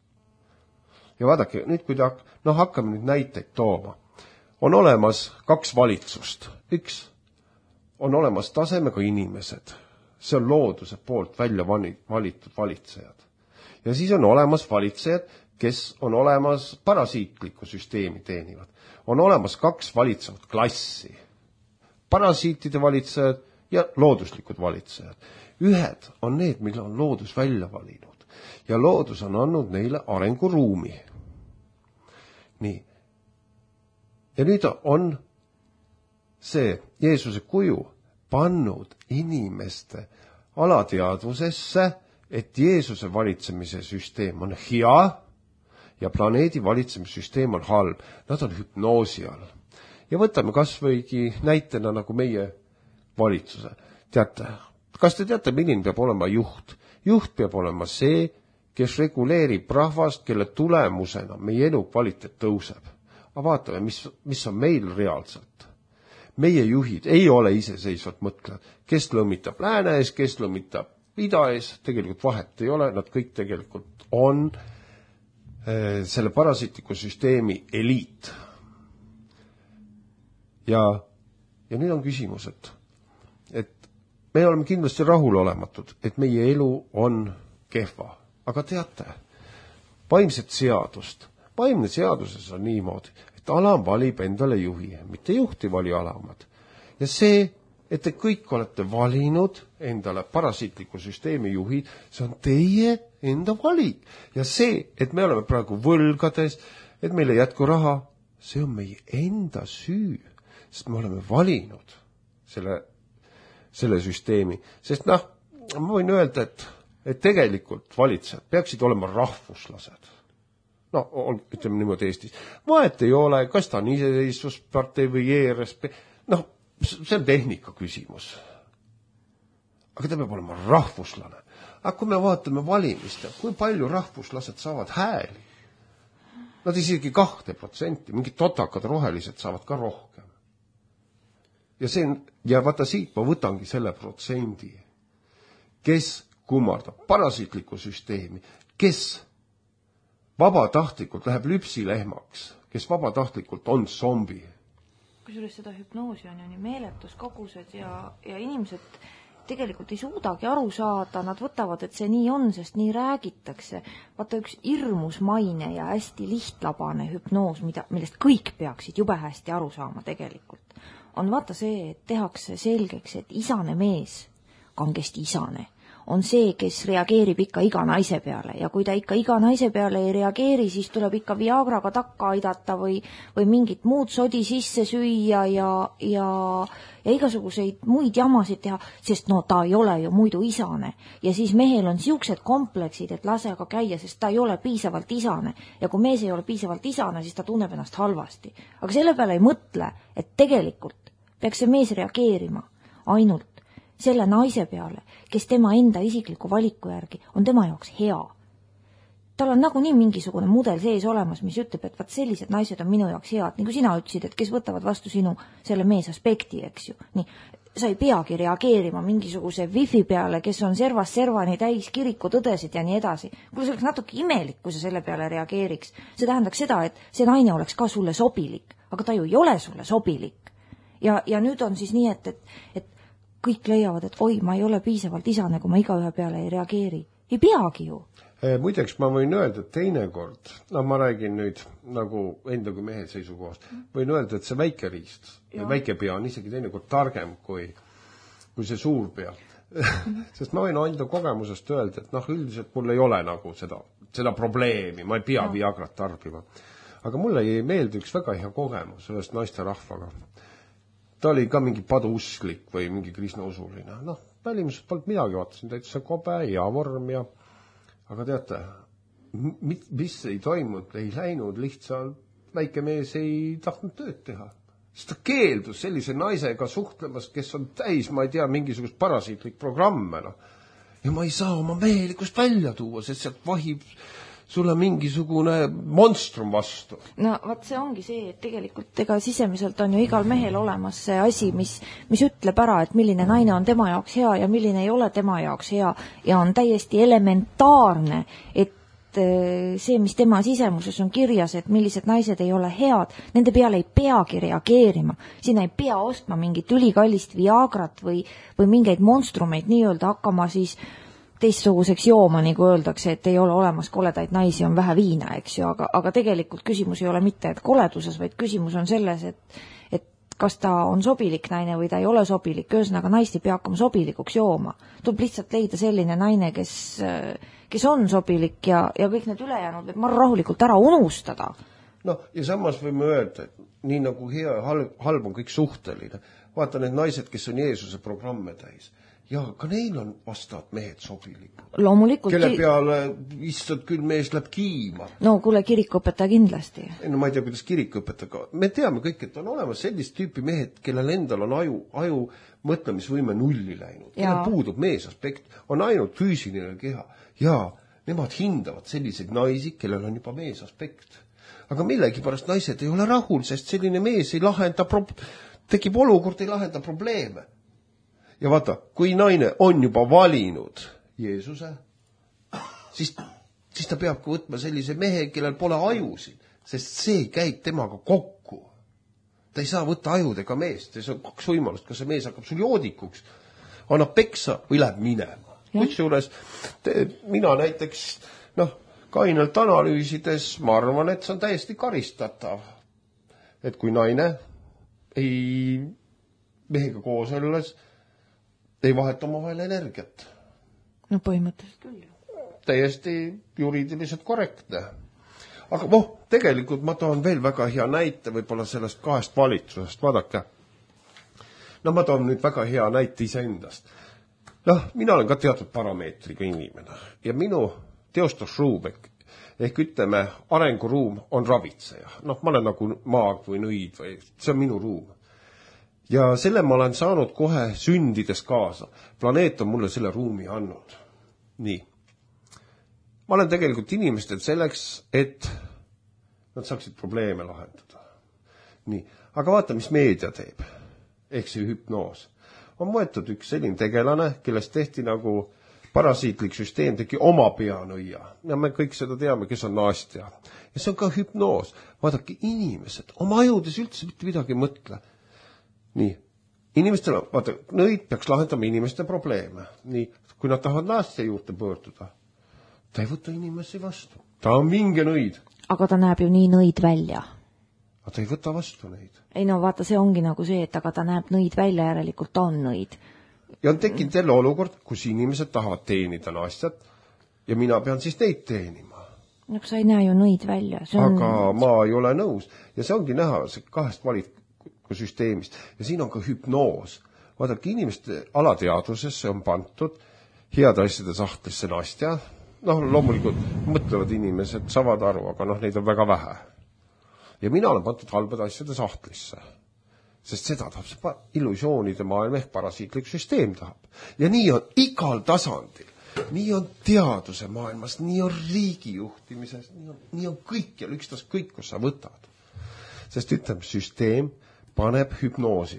Ja vaadake, nüüd kui ta, noh, hakkame nüüd näiteid tooma. On olemas kaks valitsust. Üks on olemas tasemega inimesed. See on looduse poolt välja valitud valitsejad. Ja siis on olemas valitsejad, kes on olemas parasiitlikku süsteemi teenivad. On olemas kaks valitsevat klassi. Parasiitide valitsejad ja looduslikud valitsejad. Ühed on need, mille on loodus välja valinud. Ja loodus on andnud neile arenguruumi. Nii. Ja nüüd on see Jeesuse kuju pannud inimeste alateadvusesse, et Jeesuse valitsemise süsteem on hea ja planeedi valitsemissüsteem on halb. Nad on hüpnoosi all. Ja võtame kas võigi näitena nagu meie valitsuse. Teate, kas te teate, milline peab olema juht? Juht peab olema see, kes reguleerib rahvast, kelle tulemusena meie elu kvaliteet tõuseb. Aga vaatame, mis, mis on meil reaalselt. Meie juhid ei ole iseseisvad mõtlejad. Kes lõmitab lääne ees, kes lõmitab ida ees, tegelikult vahet ei ole, nad kõik tegelikult on äh, selle parasiitliku süsteemi eliit. Ja, ja nüüd on küsimus, et, et me oleme kindlasti rahulolematud, et meie elu on kehva. Aga teate, vaimset seadust, vaimne seaduses on niimoodi, et alam valib endale juhi, mitte juhti vali alamad. Ja see, et te kõik olete valinud endale parasiitliku süsteemi juhid, see on teie enda valik. Ja see, et me oleme praegu võlgades, et meil ei jätku raha, see on meie enda süü, sest me oleme valinud selle, selle süsteemi. Sest noh, ma võin öelda, et, et tegelikult valitsejad peaksid olema rahvuslased. No, ütleme niimoodi Eestis. Vahet ei ole, kas ta on iseseisvuspartei või E R S P. Noh, see on tehnika küsimus. Aga ta peab olema rahvuslane. aga kui me vaatame valimist, kui palju rahvuslased saavad hääli? Nad isegi kahte protsenti, mingid totakad rohelised saavad ka rohkem. Ja, see, ja vaata siit ma võtangi selle protsendi, kes kummardab parasiitlikku süsteemi, kes vabatahtlikult läheb lüpsilehmaks, kes vabatahtlikult on zombi. Kusjuures seda hüpnoosi on ju nii meeletus kogused ja, ja inimesed tegelikult ei suudagi aru saada, nad võtavad, et see nii on, sest nii räägitakse. Vaata üks hirmus maine ja hästi lihtlabane hüpnoos, mida, millest kõik peaksid jube hästi aru saama tegelikult, on vaata see, et tehakse selgeks, et isane mees, kangesti isane, on see, kes reageerib ikka iga naise peale ja kui ta ikka iga naise peale ei reageeri, siis tuleb ikka Viagraga takka aidata või, või mingit muud sodi sisse süüa ja, ja, ja igasuguseid muid jamasid teha, sest no ta ei ole ju muidu isane. Ja siis mehel on siuksed kompleksid, et lase aga käia, sest ta ei ole piisavalt isane. Ja kui mees ei ole piisavalt isane, siis ta tunneb ennast halvasti. Aga selle peale ei mõtle, et tegelikult peaks see mees reageerima ainult selle naise peale, kes tema enda isikliku valiku järgi on tema jaoks hea. Tal on nagunii mingisugune mudel sees olemas, mis ütleb, et vaat sellised naised on minu jaoks head, nagu sina ütlesid, et kes võtavad vastu sinu selle mees aspekti, eks ju. Nii, sa ei peagi reageerima mingisuguse wifi peale, kes on servast servani täis kirikutõdesid ja nii edasi. Kui see oleks natuke imelik, kui sa selle peale reageeriks, see tähendaks seda, et see naine oleks ka sulle sobilik, aga ta ju ei ole sulle sobilik. Ja, ja nüüd on siis nii, et, et, et kõik leiavad, et oi, ma ei ole piisavalt isane, kui ma iga ühe peale ei reageeri. Ei peagi ju. Muideks ma võin öelda, et teinekord, no ma räägin nüüd nagu enda kui mehe seisukohast, võin öelda, et see väike riist, väike pea on isegi teinekord targem kui, kui see suur pea. Sest ma võin enda kogemusest öelda, et noh, üldiselt mul ei ole nagu seda, seda probleemi, ma ei pea Viagrat tarbima. Aga mulle ei meeldi üks väga hea kogemus ühest naiste rahvaga. Ta oli ka mingi paduusklik või mingi kristnausuline. Noh, välimuselt polnud midagi, vaatasin täitsa kobe ja vorm ja... Aga teate, mis ei toimunud, ei läinud, lihtsalt väike mees ei tahtnud tööd teha. Sest ta keeldus sellise naisega suhtlemas, kes on täis, ma ei tea, mingisugust parasiitlik programme. No. Ja ma ei saa oma mehelikust välja tuua, sest sealt vahib sulle mingisugune monstrum vastu. No vaat see ongi see, et tegelikult ega sisemiselt on ju igal mehel olemas see asi, mis, mis ütleb ära, et milline naine on tema jaoks hea ja milline ei ole tema jaoks hea ja on täiesti elementaarne, et see, mis tema sisemuses on kirjas, et millised naised ei ole head, nende peale ei peagi reageerima. Siin ei pea ostma mingit ülikallist Viagrat või, või mingeid monstrumeid nii-öelda hakkama siis teistsuguseks jooma, nagu öeldakse, et ei ole olemas koledaid naisi, on vähe viina, eks ju, aga, aga tegelikult küsimus ei ole mitte, et koleduses, vaid küsimus on selles, et, et kas ta on sobilik naine või ta ei ole sobilik, ühesõnaga naist ei pea hakkama sobilikuks jooma. Tuleb lihtsalt leida selline naine, kes, kes on sobilik ja, ja kõik need ülejäänud võib marru rahulikult ära unustada. No, ja samas võime öelda, et nii nagu hea ja halb, halb on kõik suhteline. Vaata need naised, kes on Jeesuse programme täis. Ja ka neil on vastavad mehed sobilikud. Loomulikult. Kelle peale issand küll mees läheb kiima. No kuule, kirikuõpetaja kindlasti. No ma ei tea, kuidas kirikuõpetaja. Me teame kõik, et on olemas sellist tüüpi mehed, kellel endal on aju, aju mõtlemisvõime nulli läinud. Kellel puudub mees aspekt, on ainult füüsiline keha. Ja nemad hindavad selliseid naisi, kellel on juba mees aspekt. Aga millegipärast naised ei ole rahul, sest selline mees ei lahenda, pro- tekib olukord, ei lahenda probleeme. Ja vaata, kui naine on juba valinud Jeesuse, siis, siis ta peabki võtma sellise mehe, kellel pole ajusid, sest see käib temaga kokku. Ta ei saa võtta ajudega meest, see on kaks võimalust, kas see mees hakkab sul joodikuks, annab peksa või läheb minema. Kusjuures mina näiteks, noh, kainelt analüüsides, ma arvan, et see on täiesti karistatav. Et kui naine ei mehega koos olles ei vaheta oma vahel energiat. No põhimõtteliselt küll. Täiesti juriidiliselt korrektne. Aga voh, tegelikult ma toon veel väga hea näite võib-olla sellest kahest valitsusest. Vaadake. No ma toon nüüd väga hea näite iseendast. Noh, mina olen ka teatud parameetriga inimene. Ja minu teostusruum ehk ütleme arenguruum on ravitseja. Noh, ma olen nagu maag või nõid või see on minu ruum. Ja selle ma olen saanud kohe sündides kaasa. Planeet on mulle selle ruumi andnud. nii. Ma olen tegelikult inimestel selleks, et nad saaksid probleeme lahendada. Nii, aga vaata, mis meedia teeb. Ehk see hüpnoos. On võetud üks selline tegelane, kellest tehti nagu parasiitlik süsteem, tegi oma peanõia. Ja me kõik seda teame, kes on Nastja. Ja see on ka hüpnoos. Vaadake, inimesed, oma ajudes üldse mitte midagi mõtle. Nii, inimestel, vaata, nõid peaks lahendama inimeste probleeme. Nii, kui nad tahavad Nastja juurde pöörduda, ta ei võta inimesi vastu. Ta on mingi nõid. Aga ta näeb ju nii nõid välja. Aga ta ei võta vastu neid. Ei no vaata, see ongi nagu see, et aga ta näeb nõid välja, järelikult ta on nõid. Ja on tekkinud jälle olukord, kus inimesed tahavad teenida Nastjat ja mina pean siis neid teenima. No sa ei näe ju nõid välja. See on... Aga ma ei ole nõus. Ja see ongi näha see kahest valikusüsteemist. Ja siin on ka hüpnoos. Vaadake, inimeste alateadvusesse on pantud head asjade sahtlisse Nastja. Noh, loomulikult mõtlevad inimesed, saavad aru, aga noh, neid on väga vähe. Ja mina olen pantud halbade asjade sahtlisse. Sest seda tahab see illusioonide maailm ehk parasiitlik süsteem tahab. Ja nii on igal tasandil. Nii on teaduse maailmas, nii on riigijuhtimises, nii on, nii on kõik ja ükstas kõik, kus sa võtad. Sest ütleme, süsteem paneb hüpnoosi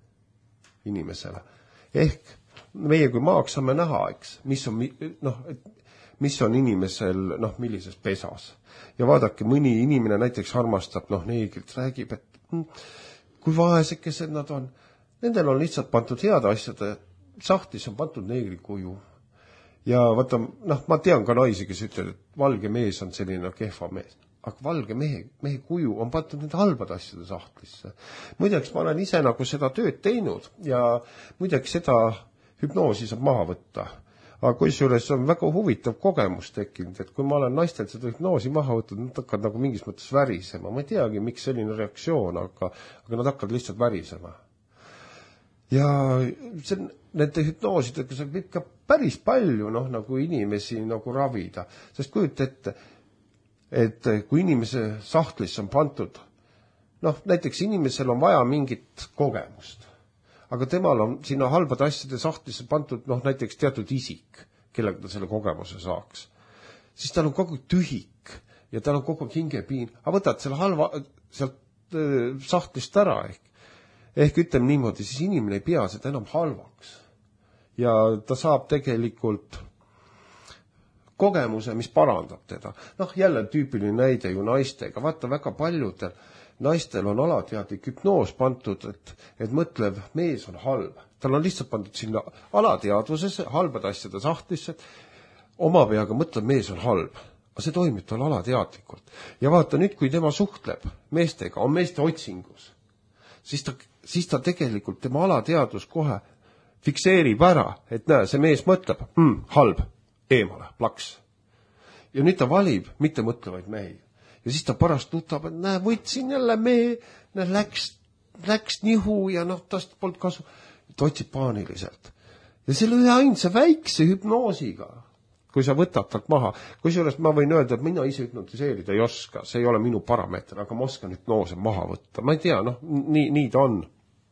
inimesele. Ehk meie kui maaks saame näha, eks, mis on, noh, mis on inimesel, noh, millises pesas. Ja vaadake, mõni inimene näiteks armastab, noh, neegrit räägib, et hm, kui vaesekesed nad on, nendel on lihtsalt pantud head asjade, sahtlis on pantud neegri kuju. Ja vaata, noh, ma tean ka naisi, kes ütlevad, et valge mees on selline kehva mees. Aga valge mehe, mehe kuju on pantud nende halbade asjade sahtlisse. Muideks ma olen ise nagu seda tööd teinud ja muideks seda hüpnoosi saab maha võtta. Aga kui juures on väga huvitav kogemus tekkinud, et kui ma olen naistel seda hüpnoosi maha võtnud, nad hakkavad nagu mingis mõttes värisema. Ma ei teagi, miks selline reaktsioon, aga, aga nad hakkavad lihtsalt värisema. Ja see, nende hüpnoosidega saab ikka päris palju, noh, nagu inimesi nagu ravida. Sest kujuta ette, et kui inimese sahtlis on pantud, noh, näiteks inimesel on vaja mingit kogemust. Aga temal on sinna halbade asjade sahtlisse pantud, noh, näiteks teatud isik, kellega ta selle kogemuse saaks. Siis tal on kogu tühik ja tal on kogu hingepiin. Aga võtad selle halva sealt äh, sahtlist ära ehk. Ehk ütleme niimoodi, siis inimene ei pea seda enam halvaks. Ja ta saab tegelikult kogemuse, mis parandab teda. Noh, jälle tüüpiline näide ju naistega. Vaata, väga paljudel naistel on alateadlik hüpnoos pantud, et, et mõtlev mees on halb. Tal on lihtsalt pandud sinna alateadvusesse, halbade asjade sahtlisse, oma peaga mõtlev mees on halb. Aga see toimib tal alateadlikult. Ja vaata nüüd, kui tema suhtleb meestega, on meeste otsingus, siis ta, siis ta tegelikult tema alateadvus kohe fikseerib ära, et näe, see mees mõtleb, mm, halb, eemale, plaks. Ja nüüd ta valib mitte mõtlevaid mehi. Ja siis ta parast nutab, et näe, võtsin jälle mehe, näe, läks, läks nihu ja noh, tast polnud kasu. Ta otsib paaniliselt. Ja selle ühe ainsa väikse hüpnoosiga, kui sa võtad talt maha, kui sellest ma võin öelda, et mina ise hüpnotiseerida ei oska, see ei ole minu parameeter, aga ma oskan hüpnoose maha võtta. Ma ei tea, noh, nii, nii ta on.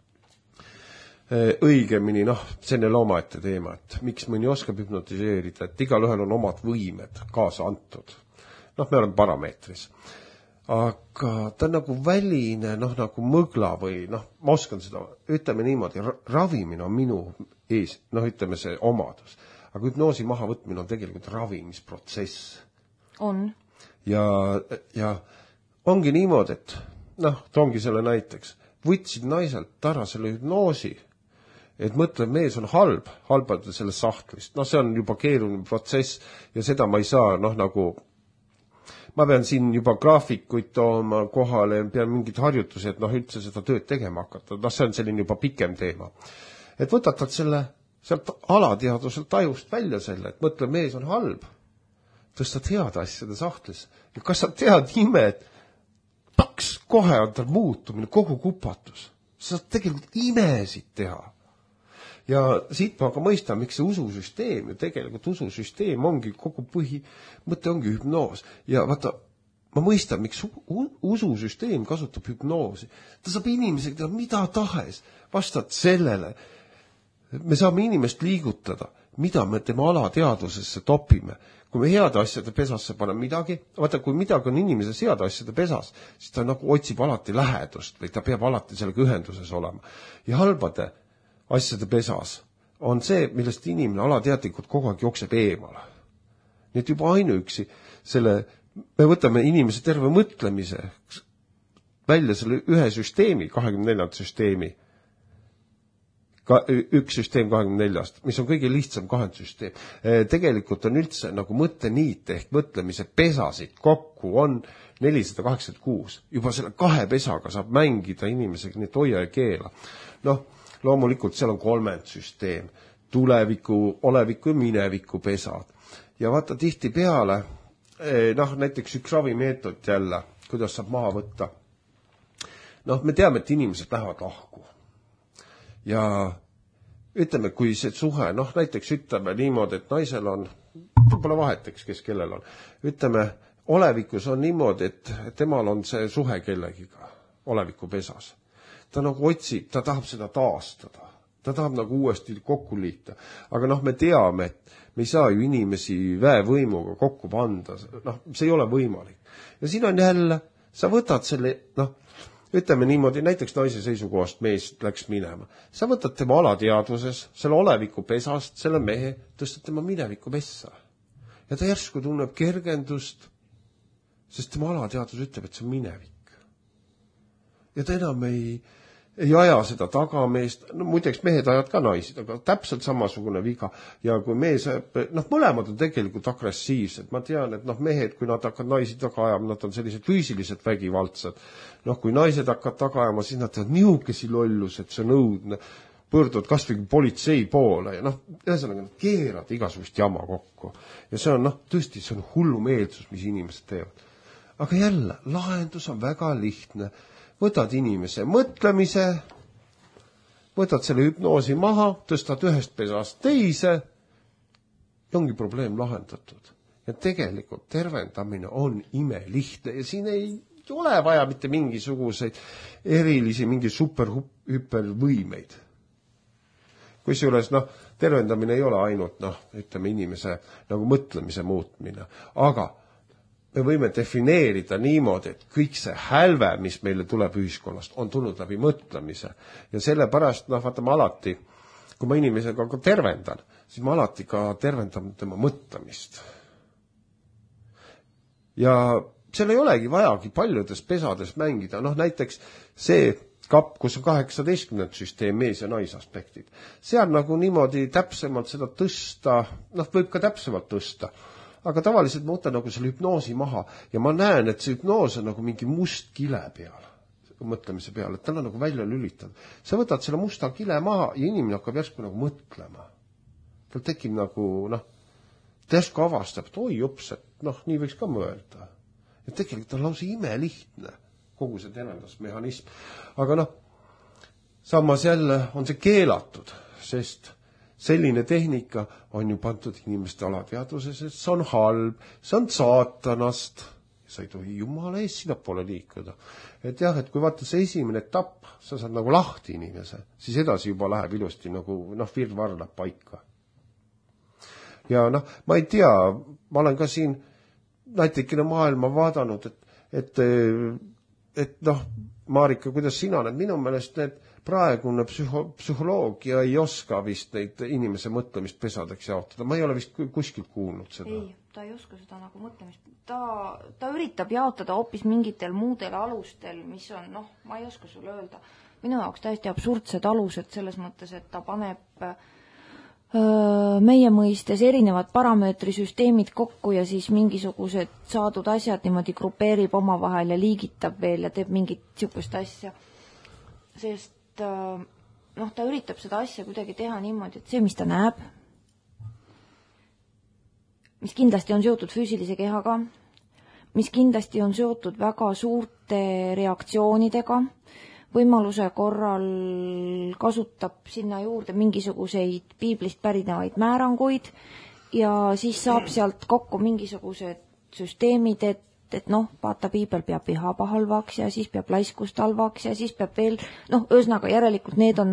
Õigemini, noh, see on jälle omaette teema, et miks mõni oskab hüpnotiseerida, et igal ühel on omad võimed kaasa antud. Noh, me oleme parameetris. Aga ta on nagu väline, noh, nagu mõgla või, noh, ma oskan seda, ütleme niimoodi, ravimine on minu ees, noh, ütleme see omadus. Aga hüpnoosi maha võtmine on tegelikult ravimisprotsess. On. Ja, ja ongi niimoodi, et, noh, toongi selle näiteks, võtsid naiselt ära selle hüpnoosi, et mõtlev mees on halb, halbade sellest sahtlist. No see on juba keeruline protsess ja seda ma ei saa, noh, nagu ma pean siin juba graafikuid tooma kohale, pean mingid harjutused, noh, üldse seda tööd tegema hakata. No see on selline juba pikem teema. Et võtatad selle sealt alateaduselt tajust välja selle, et mõtle, mees on halb. Tõstad head asjade sahtlis. Ja kas sa tead ime, et paks, kohe on tal muutumine, kogu kupatus. Sa saad tegelikult imesid teha. Ja siit ma ka mõistan, miks see ususüsteem ja tegelikult ususüsteem ongi kogu põhi, mõte ongi hüpnoos. Ja vaata, ma mõistan, miks ususüsteem kasutab hüpnoosi. Ta saab inimesega teha mida tahes, vastad sellele. Me saame inimest liigutada mida me tema alateadvusesse topime. Kui me heade asjade pesasse paneme midagi, vaata, kui midagi on inimeses heade asjade pesas, siis ta nagu otsib alati lähedust või ta peab alati sellega ühenduses olema. Ja halbade asjade pesas on see, millest inimene alateadlikult kogu aeg jookseb eemale. Nii et juba ainuüksi selle, me võtame inimese terve mõtlemise välja selle ühe süsteemi, kahekümne neljanda süsteemi, Ka, üks süsteem kahekümne neljast, mis on kõige lihtsam kahendsüsteem. Tegelikult on üldse nagu mõtteniit ehk mõtlemise pesasid kokku on nelisada kaheksakümmend kuus. Juba selle kahe pesaga saab mängida inimesega nii hoia ja keela. Noh, loomulikult seal on kolmend süsteem, tuleviku, oleviku ja mineviku pesad. Ja vaata tihti peale, noh, näiteks üks ravimeetod jälle, kuidas saab maha võtta. Noh, me teame, et inimesed lähevad lahku. Ja ütleme, kui see suhe, noh näiteks ütleme niimoodi, et naisel on, pole vaheteks, kes kellel on, ütleme, olevikus on niimoodi, et temal on see suhe kellegiga, oleviku pesas. Ta nagu otsib, ta tahab seda taastada, ta tahab nagu uuesti kokku liita. Aga noh, me teame, et me ei saa ju inimesi väevõimuga kokku panda, noh, see ei ole võimalik. Ja siin on jälle, sa võtad selle, noh, ütleme niimoodi, näiteks naise seisukohast mees läks minema. Sa võtad tema alateadvuses, selle oleviku pesast, selle mehe, tõstad tema mineviku pessa. Ja ta järsku tunneb kergendust, sest tema alateadvus ütleb, et see on minevik. Ja ta enam ei, ei aja seda tagameest, no muideks mehed ajad ka naisid, aga täpselt samasugune viga. Ja kui mees, noh mõlemad on tegelikult agressiivsed, ma tean, et noh mehed, kui nad hakkavad naisi taga ajama, nad on sellised füüsilised vägivaldsed. Noh, kui naised hakkavad taga ajama, siis nad teevad nihukesi lollus, et see on õudne, pöörduvad kas või politsei poole ja noh, ühesõnaga nad keeravad igasugust jama kokku. Ja see on noh, tõesti, see on hullumeelsus, mis inimesed teevad. Aga jälle, lahendus on väga lihtne. Võtad inimese mõtlemise, võtad selle hüpnoosi maha, tõstad ühest pesast teise ja ongi probleem lahendatud. Ja tegelikult tervendamine on imelihtne ja siin ei ole vaja mitte mingisuguseid erilisi, mingi superhüpervõimeid. Kusjuures, noh, tervendamine ei ole ainult, noh, ütleme inimese nagu mõtlemise muutmine, aga me võime defineerida niimoodi, et kõik see hälve, mis meile tuleb ühiskonnast, on tulnud läbi mõtlemise. Ja sellepärast, noh, vaatame alati, kui ma inimesega ka tervendan, siis ma alati ka tervendan tema mõtlemist. Ja seal ei olegi vajagi paljudes pesades mängida. Noh, näiteks see kapp, kus on kaheksateistkümnend süsteem, mees ja naisaspektid. Seal nagu niimoodi täpsemalt seda tõsta, noh, võib ka täpsemalt tõsta. Aga tavaliselt ma võtan nagu selle hüpnoosi maha ja ma näen, et see hüpnoos on nagu mingi must kile peal, mõtlemise peal, et tal on nagu välja lülitatud. Sa võtad selle musta kile maha ja inimene hakkab järsku nagu mõtlema. Tal tekib nagu, noh, ta järsku avastab, et oi jups, et noh, nii võiks ka mõelda. Ja tegelikult on lausa imelihtne kogu see tervendusmehhanism. Aga noh, samas jälle on see keelatud, sest selline tehnika on ju pandud inimeste alateadvuses, et see on halb, see on saatanast. Sa ei tohi jumala ees sinna poole liikuda. Et jah, et kui vaata see esimene etapp, sa saad nagu lahti inimese, siis edasi juba läheb ilusti nagu, noh, virvar läheb paika. Ja noh, ma ei tea, ma olen ka siin näitekene maailma vaadanud, et, et, et noh, Marika, kuidas sina need, minu meelest need praegune psühho, psühholoogia ei oska vist neid inimese mõtlemist pesadeks jaotada. Ma ei ole vist kuskilt kuulnud seda. Ei, ta ei oska seda nagu mõtlemist. Ta, ta üritab jaotada hoopis mingitel muudel alustel, mis on, noh, ma ei oska sulle öelda. Minu jaoks täiesti absurdsed alused selles mõttes, et ta paneb öö, meie mõistes erinevad parameetrisüsteemid kokku ja siis mingisugused saadud asjad niimoodi grupeerib omavahel ja liigitab veel ja teeb mingit sihukest asja. Sest noh, ta üritab seda asja kuidagi teha niimoodi, et see, mis ta näeb, mis kindlasti on seotud füüsilise kehaga, mis kindlasti on seotud väga suurte reaktsioonidega, võimaluse korral kasutab sinna juurde mingisuguseid piiblist pärinevaid määranguid ja siis saab sealt kokku mingisugused süsteemid, et et noh, vaata, piibel peab viha halvaks ja siis peab laiskust halvaks ja siis peab veel, noh, ühesõnaga järelikult need on nagu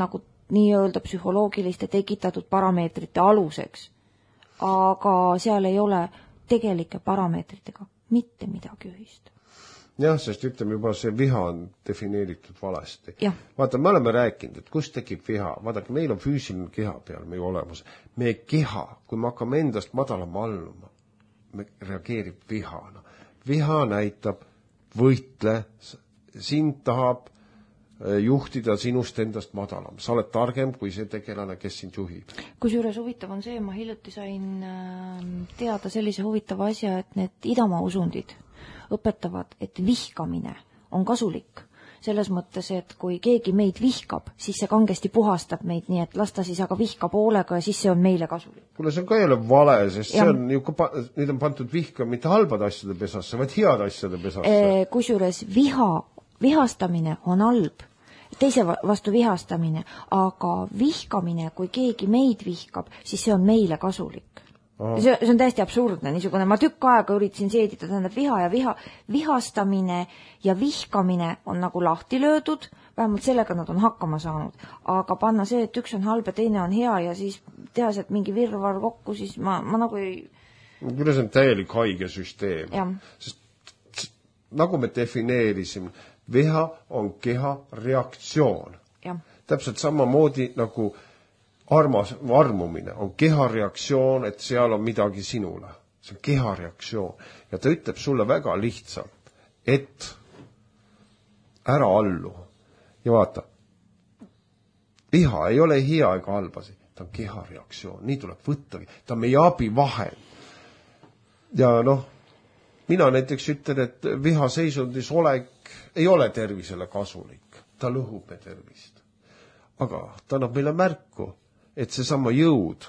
nii-öelda psühholoogiliste tekitatud parameetrite aluseks. Aga seal ei ole tegelike parameetritega mitte midagi ühist. Jah, sest ütleme juba see viha on defineeritud valesti. Ja. Vaata, me oleme rääkinud, et kust tekib viha. Vaadake, meil on füüsiline keha peal meie olemus. Meie keha, kui me hakkame endast madalama alluma, me reageerib vihana. Viha näitab võitle, sind tahab juhtida sinust endast madalam. Sa oled targem kui see tegelane, kes sind juhib. Kusjuures huvitav on see, ma hiljuti sain teada sellise huvitava asja, et need idamaa usundid õpetavad, et vihkamine on kasulik. Selles mõttes, et kui keegi meid vihkab, siis see kangesti puhastab meid, nii et lasta siis aga vihka poolega ja siis see on meile kasulik. Kuule, see on ka ei ole vale, sest ja. See on ju, nüüd on pandud vihka mitte halbade asjade pesasse, vaid head asjade pesasse. Kusjuures viha, vihastamine on halb, teise vastu vihastamine, aga vihkamine, kui keegi meid vihkab, siis see on meile kasulik. See, see on täiesti absurdne, niisugune, ma tükk aega üritasin seeditada, tähendab viha ja viha, vihastamine ja vihkamine on nagu lahti löödud, vähemalt sellega nad on hakkama saanud, aga panna see, et üks on halb ja teine on hea ja siis teha sealt mingi virvar kokku, siis ma, ma nagu ei... Kuidas on täielik haige süsteem? Ja. Sest nagu me defineerisime, viha on keha reaktsioon. Ja. Täpselt samamoodi nagu armas, armumine on keha reaktsioon, et seal on midagi sinule. See on keha reaktsioon. Ja ta ütleb sulle väga lihtsalt, et ära allu. Ja vaata, viha ei ole hea ega halbasi. Ta on keha reaktsioon. Nii tuleb võttagi. Ta on meie abivahend. Ja noh, mina näiteks ütlen, et viha seisundis olek ei ole tervisele kasulik. Ta lõhub me tervist. Aga ta annab meile märku, et see sama jõud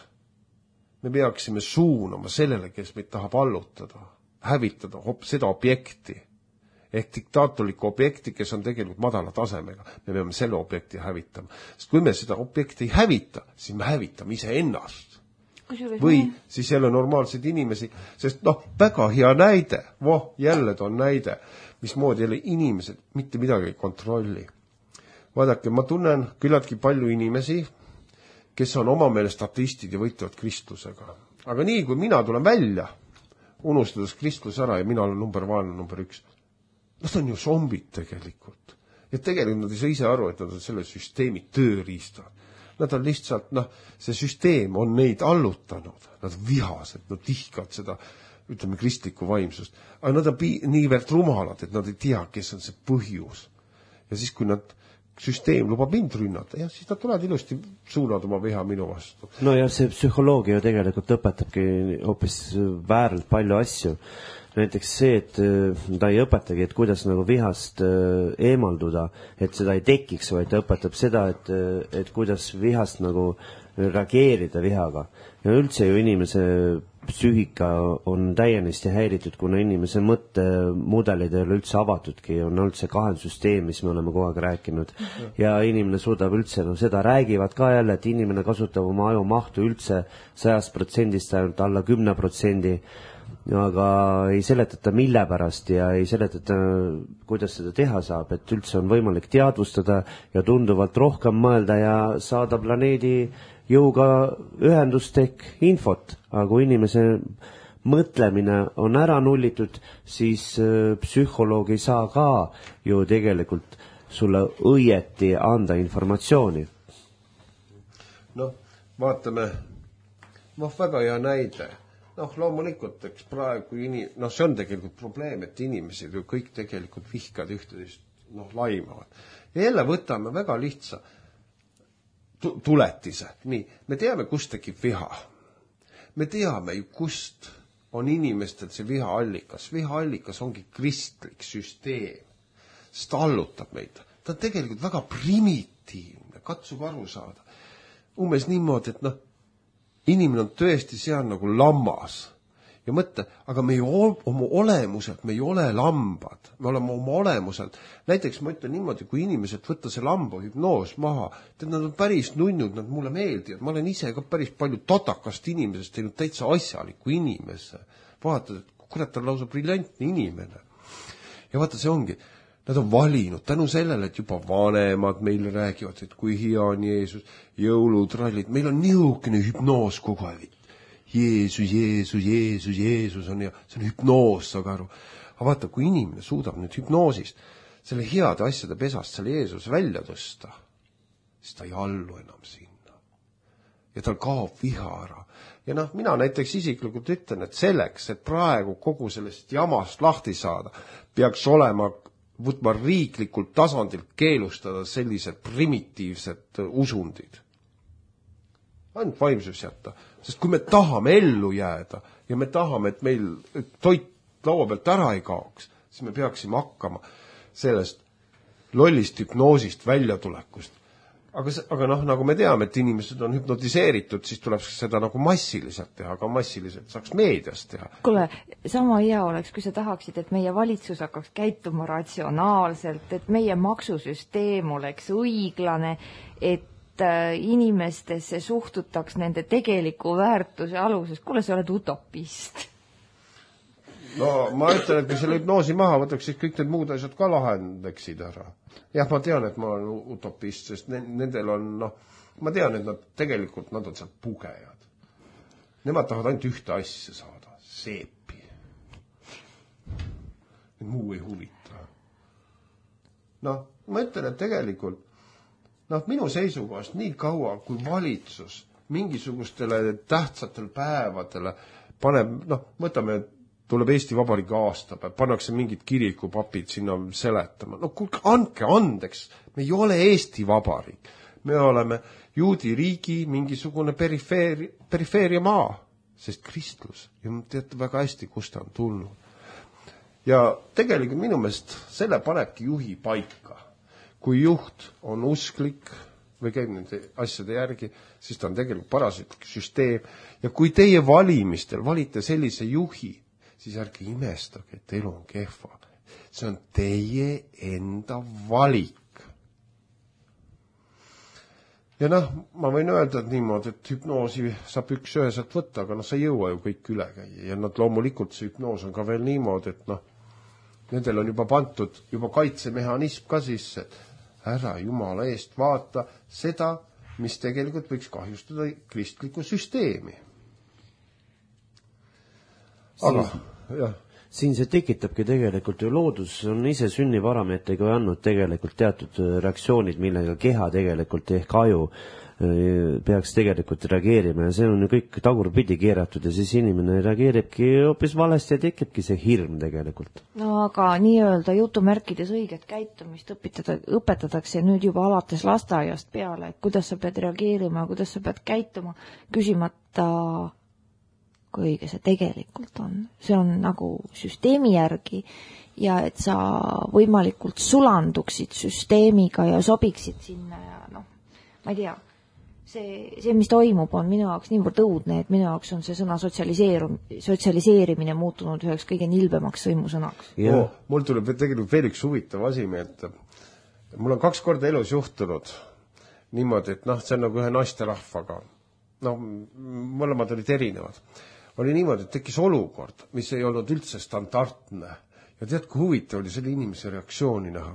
me peaksime suunama sellele, kes meid tahab allutada, hävitada seda objekti, ehk diktaatorlikku objekti, kes on tegelikult madala tasemega. Me peame selle objekti hävitama. Sest kui me seda objekti ei hävita, siis me hävitame ise ennast. Või siis jälle normaalseid inimesi, sest noh, väga hea näide, voh, jälle ta on näide, mismoodi jälle inimesed mitte midagi ei kontrolli. Vaadake, ma tunnen küllaltki palju inimesi, kes on oma meele statistid ja võitlevad kristlusega. Aga nii, kui mina tulen välja, unustades kristlus ära ja mina olen number vaene, number üks, nad on ju zombid tegelikult. Ja tegelikult nad ei saa ise aru, et nad on selle süsteemi tööriistad. Nad on lihtsalt, noh, see süsteem on neid allutanud. Nad vihased, nad tihkavad seda, ütleme, kristlikku vaimsust. Aga nad on pi- niivõrd rumalad, et nad ei tea, kes on see põhjus. Ja siis, kui nad süsteem lubab mind rünnata, ja siis nad tulevad ilusti suunad oma viha minu vastu. No ja see psühholoogia tegelikult õpetabki hoopis vääralt palju asju. Näiteks see, et ta ei õpetagi, et kuidas nagu vihast eemalduda, et seda ei tekiks, vaid ta õpetab seda, et, et kuidas vihast nagu reageerida vihaga. Ja üldse ju inimese psüühika on täienisti häiritud, kuna inimese mõttemudelid ei ole üldse avatudki, on üldse kahelsüsteem, mis me oleme kogu aeg rääkinud. Ja inimene suudab üldse, no seda räägivad ka jälle, et inimene kasutab oma aju mahtu üldse sajast protsendist ainult alla kümne protsendi, aga ei seletata mille pärast ja ei seletata, kuidas seda teha saab, et üldse on võimalik teadvustada ja tunduvalt rohkem mõelda ja saada planeedi jõuga ühendust ehk infot, aga kui inimese mõtlemine on ära nullitud, siis psühholoog ei saa ka ju tegelikult sulle õieti anda informatsiooni. Noh, vaatame, noh, väga hea näide. Noh, loomulikult, eks praegu, ini, noh, see on tegelikult probleem, et inimesed ju kõik tegelikult vihkad ühtedest, noh, laimavad. Ja jälle võtame väga lihtsa tuletise. Nii, me teame, kust tekib viha. Me teame ju, kust on inimestel see viha allikas. Viha allikas ongi kristlik süsteem. Sest ta allutab meid. Ta on tegelikult väga primitiivne. Katsub aru saada. Umbes niimoodi, et noh, inimene on tõesti seal nagu lammas. Ja mõtle, aga me ju oma olemuselt, me ei ole lambad. Me oleme oma olemuselt. Näiteks ma ütlen niimoodi, kui inimesed võtta see lamba hüpnoos maha, et nad on päris nunnud, nad mulle meeldivad. Ma olen ise ka päris palju totakast inimesest teinud täitsa asjaliku inimese. Vaatad, et kurat on lausa briljantne inimene. Ja vaata, see ongi. Nad on valinud tänu sellele, et juba vanemad meile räägivad, et kui hea on Jeesus, jõulutrallid, meil on niisugune hüpnoos kogu aeg. Jeesus, Jeesus, Jeesus, Jeesus on ja see on hüpnoos, saage aru. Aga vaata, kui inimene suudab nüüd hüpnoosist selle heade asjade pesast selle Jeesus välja tõsta, siis ta ei allu enam sinna. Ja tal kaob viha ära. Ja noh, mina näiteks isiklikult ütlen, et selleks, et praegu kogu sellest jamast lahti saada, peaks olema võtma riiklikult tasandilt keelustada sellised primitiivsed usundid. Ainult vaimsus jätta. Sest kui me tahame ellu jääda ja me tahame, et meil toit laua pealt ära ei kaoks, siis me peaksime hakkama sellest lollist hüpnoosist väljatulekust. Aga, aga noh, nagu me teame, et inimesed on hüpnotiseeritud, siis tuleb seda nagu massiliselt teha, aga massiliselt saaks meediast teha. Kuule, sama hea oleks, kui sa tahaksid, et meie valitsus hakkaks käituma ratsionaalselt, et meie maksusüsteem oleks õiglane, et inimestesse suhtutaks nende tegeliku väärtuse aluses. Kuule, sa oled utopist. No ma ütlen, et kui selle hüpnoosi maha võtaks, siis kõik need muud asjad ka lahendaksid ära. Jah, ma tean, et ma olen utopist, sest nendel on, noh, ma tean, et nad tegelikult, nad on seal pugejad. Nemad tahavad ainult ühte asja saada, seepi. Muu ei huvita. Noh, ma ütlen, et tegelikult noh, minu seisukohast nii kaua, kui valitsus mingisugustele tähtsatel päevadele paneb, noh, võtame, tuleb Eesti Vabariigi aastapäev, pannakse mingid kirikupapid sinna seletama. No kuulge, andke andeks, me ei ole Eesti Vabariik. Me oleme juudi riigi mingisugune perifeeri, perifeeria maa, sest kristlus. Ja teate väga hästi, kust ta on tulnud. Ja tegelikult minu meelest selle panebki juhi paika. Kui juht on usklik või käib nende asjade järgi, siis ta on tegelikult parasitlik süsteem. Ja kui teie valimistel valite sellise juhi, siis ärge imestage, et elu on kehva. See on teie enda valik. Ja noh, ma võin öelda, et niimoodi, et hüpnoosi saab üks üheselt võtta, aga noh, sa ei jõua ju kõik üle käia. Ja nad loomulikult see hüpnoos on ka veel niimoodi, et noh, nendel on juba pantud juba kaitsemehhanism ka sisse, et ära jumala eest vaata seda, mis tegelikult võiks kahjustada kristlikku süsteemi. Aga, jah. Siin see tekitabki tegelikult ju loodus on ise sünniparameetega andnud tegelikult teatud reaktsioonid, millega keha tegelikult ehk aju peaks tegelikult reageerima ja see on ju kõik tagurpidi keeratud ja siis inimene reageeribki hoopis valesti ja tekibki see hirm tegelikult. No aga nii-öelda jutumärkides õiget käitumist õpitada, õpetatakse nüüd juba alates lasteaiast peale, et kuidas sa pead reageerima, kuidas sa pead käituma, küsimata kui õige see tegelikult on. See on nagu süsteemi järgi ja et sa võimalikult sulanduksid süsteemiga ja sobiksid sinna ja noh, ma ei tea. See, see, mis toimub, on minu jaoks niivõrd õudne, et minu jaoks on see sõna sotsialiseerum, sotsialiseerimine muutunud üheks kõige nilbemaks sõimusõnaks. Oh, mul tuleb tegelikult veel üks huvitav asi, et mul on kaks korda elus juhtunud niimoodi, et noh, see on nagu ühe naisterahvaga. No, mõlemad olid erinevad. Oli niimoodi, et tekkis olukord, mis ei olnud üldse standardne. Ja tead, kui huvitav oli selle inimese reaktsiooni näha.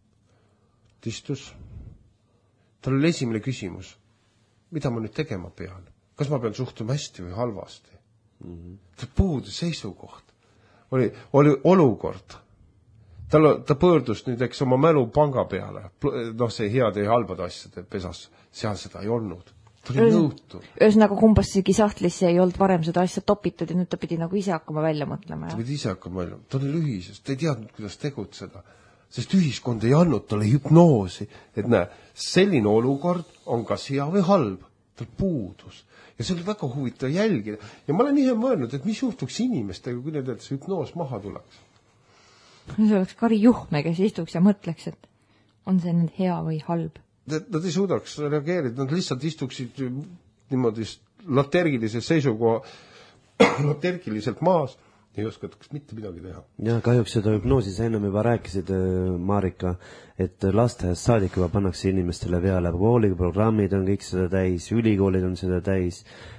Tistus. Tal oli esimene küsimus. Mida ma nüüd tegema pean? Kas ma pean suhtuma hästi või halvasti? Mm-hmm. Ta puudu seisukoht. Oli, oli olukord. Ta, ta pöördus nüüd eks oma mälu panga peale. Noh, see heade ja halbade asjade pesas. Seal seda ei olnud. Ta oli nõutud. Ühesõnaga kumpassegi sahtlisse ei olnud varem seda asja topitud ja nüüd ta pidi nagu ise hakkama välja mõtlema. Ja? Ta pidi ise hakkama välja. Ta oli lühises. Ta ei teadnud, kuidas tegutseda. Sest ühiskond ei andnud talle hüpnoosi, et näe, selline olukord on kas hea või halb, tal puudus. Ja see oli väga huvitav jälgida. Ja ma olen ise mõelnud, et mis juhtuks inimestega, kui need see hüpnoos maha tuleks. See oleks Kari Juhme, kes istuks ja mõtleks, et on see nüüd hea või halb. Nad, nad ei suudaks reageerida, nad lihtsalt istuksid niimoodi latergilise seisukoha, latergiliselt maas. Ei oskataks mitte midagi teha. Ja kahjuks seda hüpnoosi sa ennem juba rääkisid, Marika, et lasteaiast saadik juba pannakse inimestele peale. Kooliprogrammid on kõik seda täis, ülikoolid on seda täis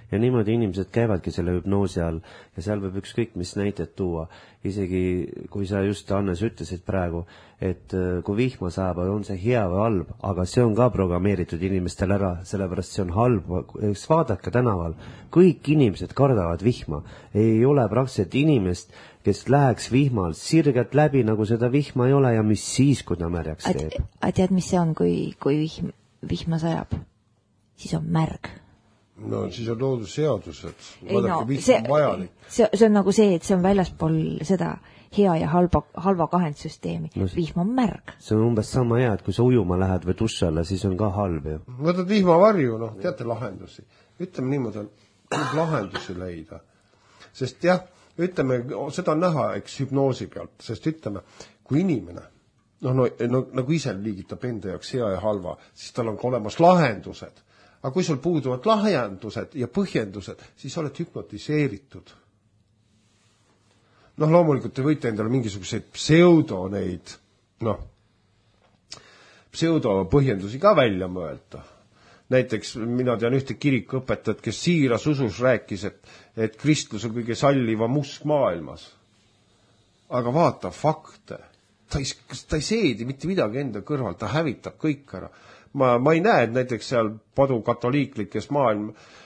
ja niimoodi inimesed käivadki selle hüpnoosi all ja seal võib ükskõik mis näited tuua. Isegi kui sa just, Hannes, ütlesid praegu, et kui vihma saab, on see hea või halb, aga see on ka programmeeritud inimestel ära, sellepärast see on halb. Vaadake tänaval, kõik inimesed kardavad vihma. Ei ole praktiliselt inimest, kes läheks vihmal sirgelt läbi, nagu seda vihma ei ole ja mis siis, kui ta märjaks teeb. A tead, mis see on, kui, kui vihm, vihma sajab? Siis on märg. No siis on loodusseadused. Ei, no, see, see, see on nagu see, et see on väljaspool seda hea ja halba, halva kahendsüsteemi. No, vihm on märg. See on umbes sama hea, et kui sa ujuma lähed või tussale, siis on ka halb. Ju. Võtad vihmavarju, noh, teate lahendusi. Ütleme niimoodi, on lahendusi leida. Sest jah, ütleme, seda on näha, eks hüpnoosi pealt, sest ütleme, kui inimene, noh, no, no, nagu ise liigitab enda jaoks hea ja halva, siis tal on ka olemas lahendused. Aga kui sul puuduvad lahendused ja põhjendused, siis oled hüpnotiseeritud. Noh, loomulikult te võite endale mingisuguseid pseudo neid, noh, pseudo põhjendusi ka välja mõelda. Näiteks mina tean ühte kirikuõpetajat, kes siiras usus rääkis, et, et kristlus on kõige sallivam usk maailmas. Aga vaata fakte. Ta ei, ta ei seedi mitte midagi enda kõrval, ta hävitab kõik ära. Ma, ma ei näe, et näiteks seal padu katoliiklikes maailm,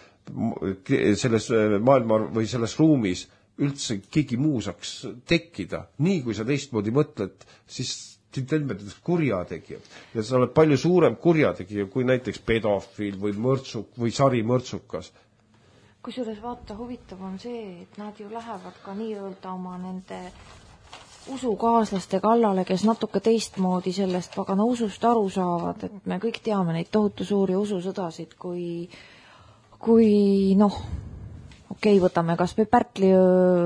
selles maailma või selles ruumis üldse keegi muu saaks tekkida. Nii kui sa teistmoodi mõtled, siis tilmedades kurjategija. Ja sa oled palju suurem kurjategija kui näiteks pedofiil või mõrtsuk või sarimõrtsukas. Kusjuures vaata, huvitav on see, et nad ju lähevad ka nii-öelda oma nende usukaaslaste kallale, kes natuke teistmoodi sellest pagana usust aru saavad, et me kõik teame neid tohutu suuri ususõdasid, kui, kui noh, okei, okay, võtame kas või Pärtli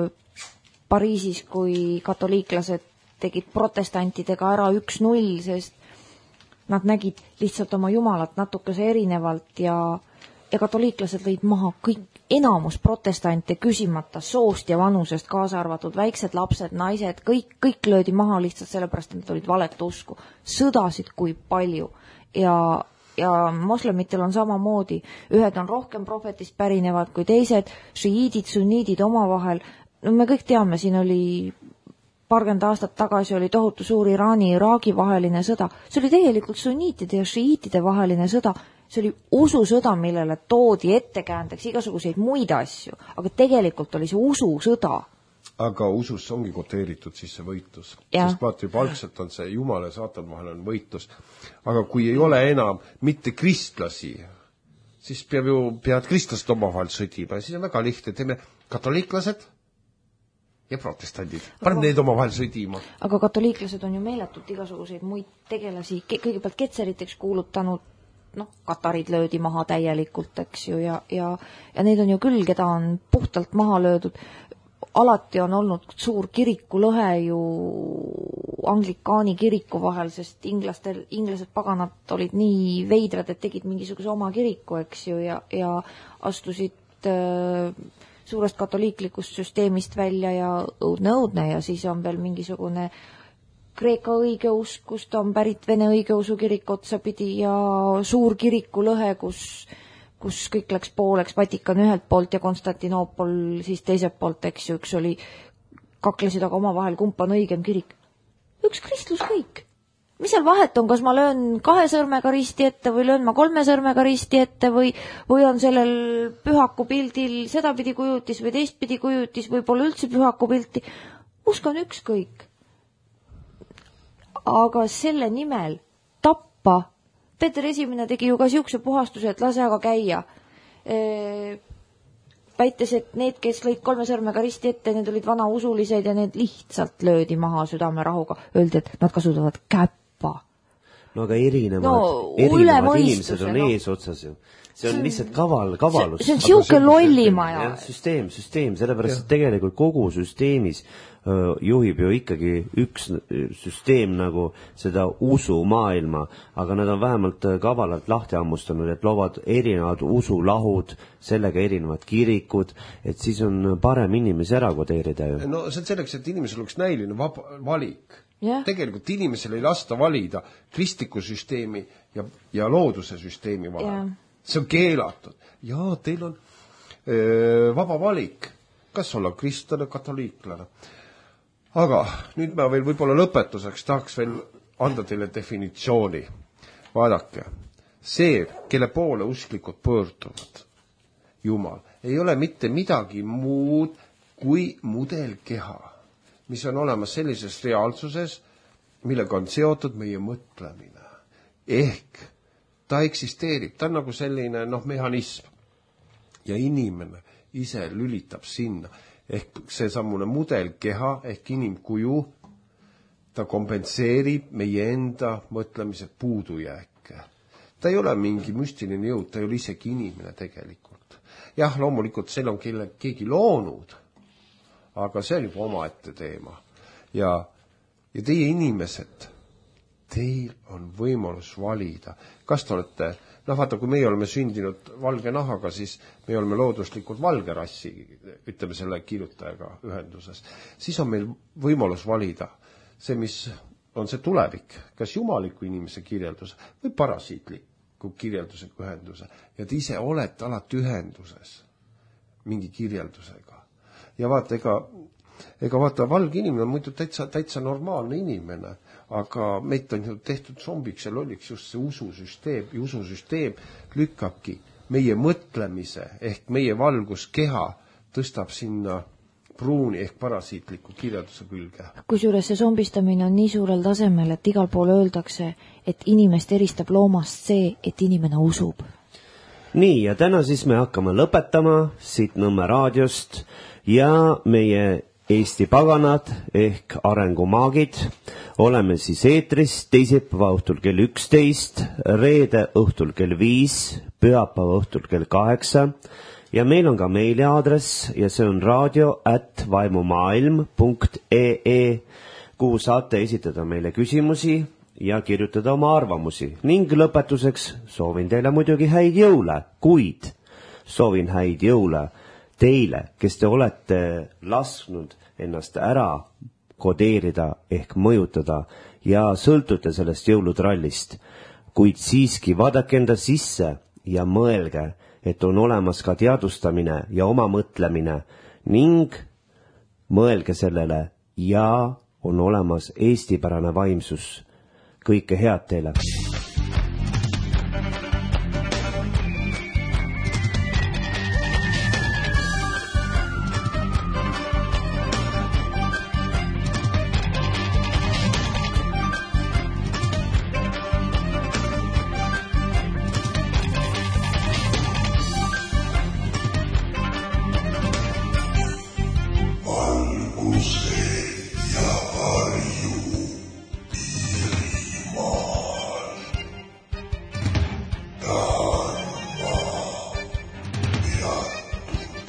Pariisis, kui katoliiklased tegid protestantidega ära üks null, sest nad nägid lihtsalt oma jumalat natukese erinevalt ja, ja katoliiklased lõid maha kõik enamus protestante küsimata soost ja vanusest, kaasa arvatud väiksed lapsed, naised, kõik, kõik löödi maha lihtsalt sellepärast, et nad olid valet usku. Sõdasid kui palju ja, ja moslemitel on samamoodi. Ühed on rohkem prohvetist pärinevad kui teised, šiiidid, sunniidid omavahel. No me kõik teame, siin oli paarkümmend aastat tagasi oli tohutu suur Iraani ja Iraagi vaheline sõda. See oli tegelikult sunniitide ja šiiitide vaheline sõda. See oli ususõda, millele toodi ettekäändeks igasuguseid muid asju, aga tegelikult oli see ususõda. Aga usus ongi koteeritud siis see võitlus. Ja. Sest vaata juba algselt on see Jumala ja saatan vahel on võitlus. Aga kui ei ole enam mitte kristlasi, siis peab ju, peavad kristlased omavahel sõdima. Ja siis on väga lihtne, teeme katoliiklased ja protestandid. Paneme aga, neid omavahel sõdima. Aga katoliiklased on ju meeletult igasuguseid muid tegelasi, kõigepealt ketseriteks kuulutanud, noh, Katarid löödi maha täielikult, eks ju, ja, ja, ja neid on ju küll, keda on puhtalt maha löödud. Alati on olnud suur kirikulõhe ju anglikaani kiriku vahel, sest inglastel, inglased paganad olid nii veidrad, et tegid mingisuguse oma kiriku, eks ju, ja, ja astusid äh, suurest katoliiklikust süsteemist välja ja õudne õudne ja siis on veel mingisugune Kreeka õigeusk, kust on pärit Vene õigeusu kirik otsapidi ja suur kirikulõhe, kus, kus kõik läks pooleks, Vatikan ühelt poolt ja Konstantinoopol siis teiselt poolt, eks ju, üks oli, kaklesid aga omavahel, kump on õigem kirik. Üks kristlus kõik. Mis seal vahet on, kas ma löön kahe sõrmega risti ette või löön ma kolme sõrmega risti ette või, või on sellel pühaku pildil sedapidi kujutis või teistpidi kujutis või pole üldse pühaku pilti. Usk on ükskõik. Aga selle nimel tappa. Peeter Esimene tegi ju ka siukse puhastuse, et lase aga käia. E, väites, et need, kes lõid kolme sõrmega risti ette, need olid vanausulised ja need lihtsalt löödi maha südamerahuga. Öeldi, et nad kasutavad käppa. No aga erinevad, no, erinevad inimesed on no. ees otsas ju. See on lihtsalt kaval, kavalus. See on siuke lollimaja. Süsteem, süsteem, sellepärast, et tegelikult kogu süsteemis juhib ju ikkagi üks süsteem nagu seda usumaailma, aga nad on vähemalt kavalalt lahti ammustanud, et loovad erinevad usulahud, sellega erinevad kirikud, et siis on parem inimesi ära kodeerida ju. No see on selleks, et inimesel oleks näiline vaba, valik. Yeah. Tegelikult inimesel ei lasta valida kristliku süsteemi ja, ja looduse süsteemi vahel. Yeah. See on keelatud. Ja teil on vaba valik, kas olla kristlane, katoliiklane. Aga nüüd ma veel võib-olla lõpetuseks tahaks veel anda teile definitsiooni. Vaadake, see, kelle poole usklikud pöörduvad, Jumal, ei ole mitte midagi muud kui mudelkeha, mis on olemas sellises reaalsuses, millega on seotud meie mõtlemine. Ehk ta eksisteerib, ta on nagu selline noh, mehhanism. Ja inimene ise lülitab sinna. Ehk see sammune mudelkeha ehk inimkuju, ta kompenseerib meie enda mõtlemise puudujääke. Ta ei ole mingi müstiline jõud, ta ei ole isegi inimene tegelikult. Jah, loomulikult seal on kelle, keegi loonud, aga see on juba omaette teema. Ja, ja teie inimesed, teil on võimalus valida. Kas te olete, noh vaata, kui meie oleme sündinud valge nahaga, siis me oleme looduslikult valge rassi, ütleme selle kirjutajaga ühenduses. Siis on meil võimalus valida see, mis on see tulevik, kas jumaliku inimese kirjeldus või parasiitliku kirjeldusega ühenduse. Ja te ise olete alati ühenduses mingi kirjeldusega. Ja vaata, ega, ega vaata, valge inimene on muidu täitsa, täitsa normaalne inimene, aga meid on ju tehtud zombiks ja lolliks just see ususüsteem, ja ususüsteem lükkabki meie mõtlemise ehk meie valguskeha tõstab sinna pruuni ehk parasiitliku kirjelduse külge. Kusjuures see zombistamine on nii suurel tasemel, et igal pool öeldakse, et inimest eristab loomast see, et inimene usub. Nii, ja täna siis me hakkame lõpetama siit Nõmme raadiost ja meie Eesti paganad ehk arengumaagid oleme siis eetris teisipäeva õhtul kell üksteist, reede õhtul kell viis, pühapäeva õhtul kell kaheksa ja meil on ka meiliaadress ja see on radio at vaimumaailm punkt ee, kuhu saate esitada meile küsimusi ja kirjutada oma arvamusi. Ning lõpetuseks soovin teile muidugi häid jõule, kuid soovin häid jõule teile, kes te olete lasknud ennast ära kodeerida ehk mõjutada ja sõltute sellest jõulutrallist. Kuid siiski vaadake enda sisse ja mõelge, et on olemas ka teadustamine ja oma mõtlemine ning mõelge sellele ja on olemas eestipärane vaimsus. Kõike head teile!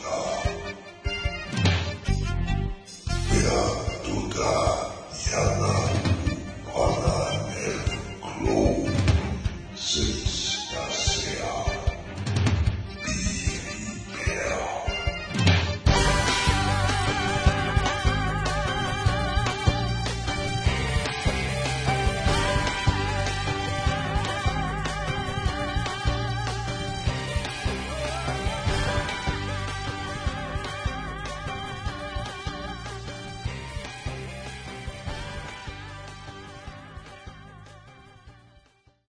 Ja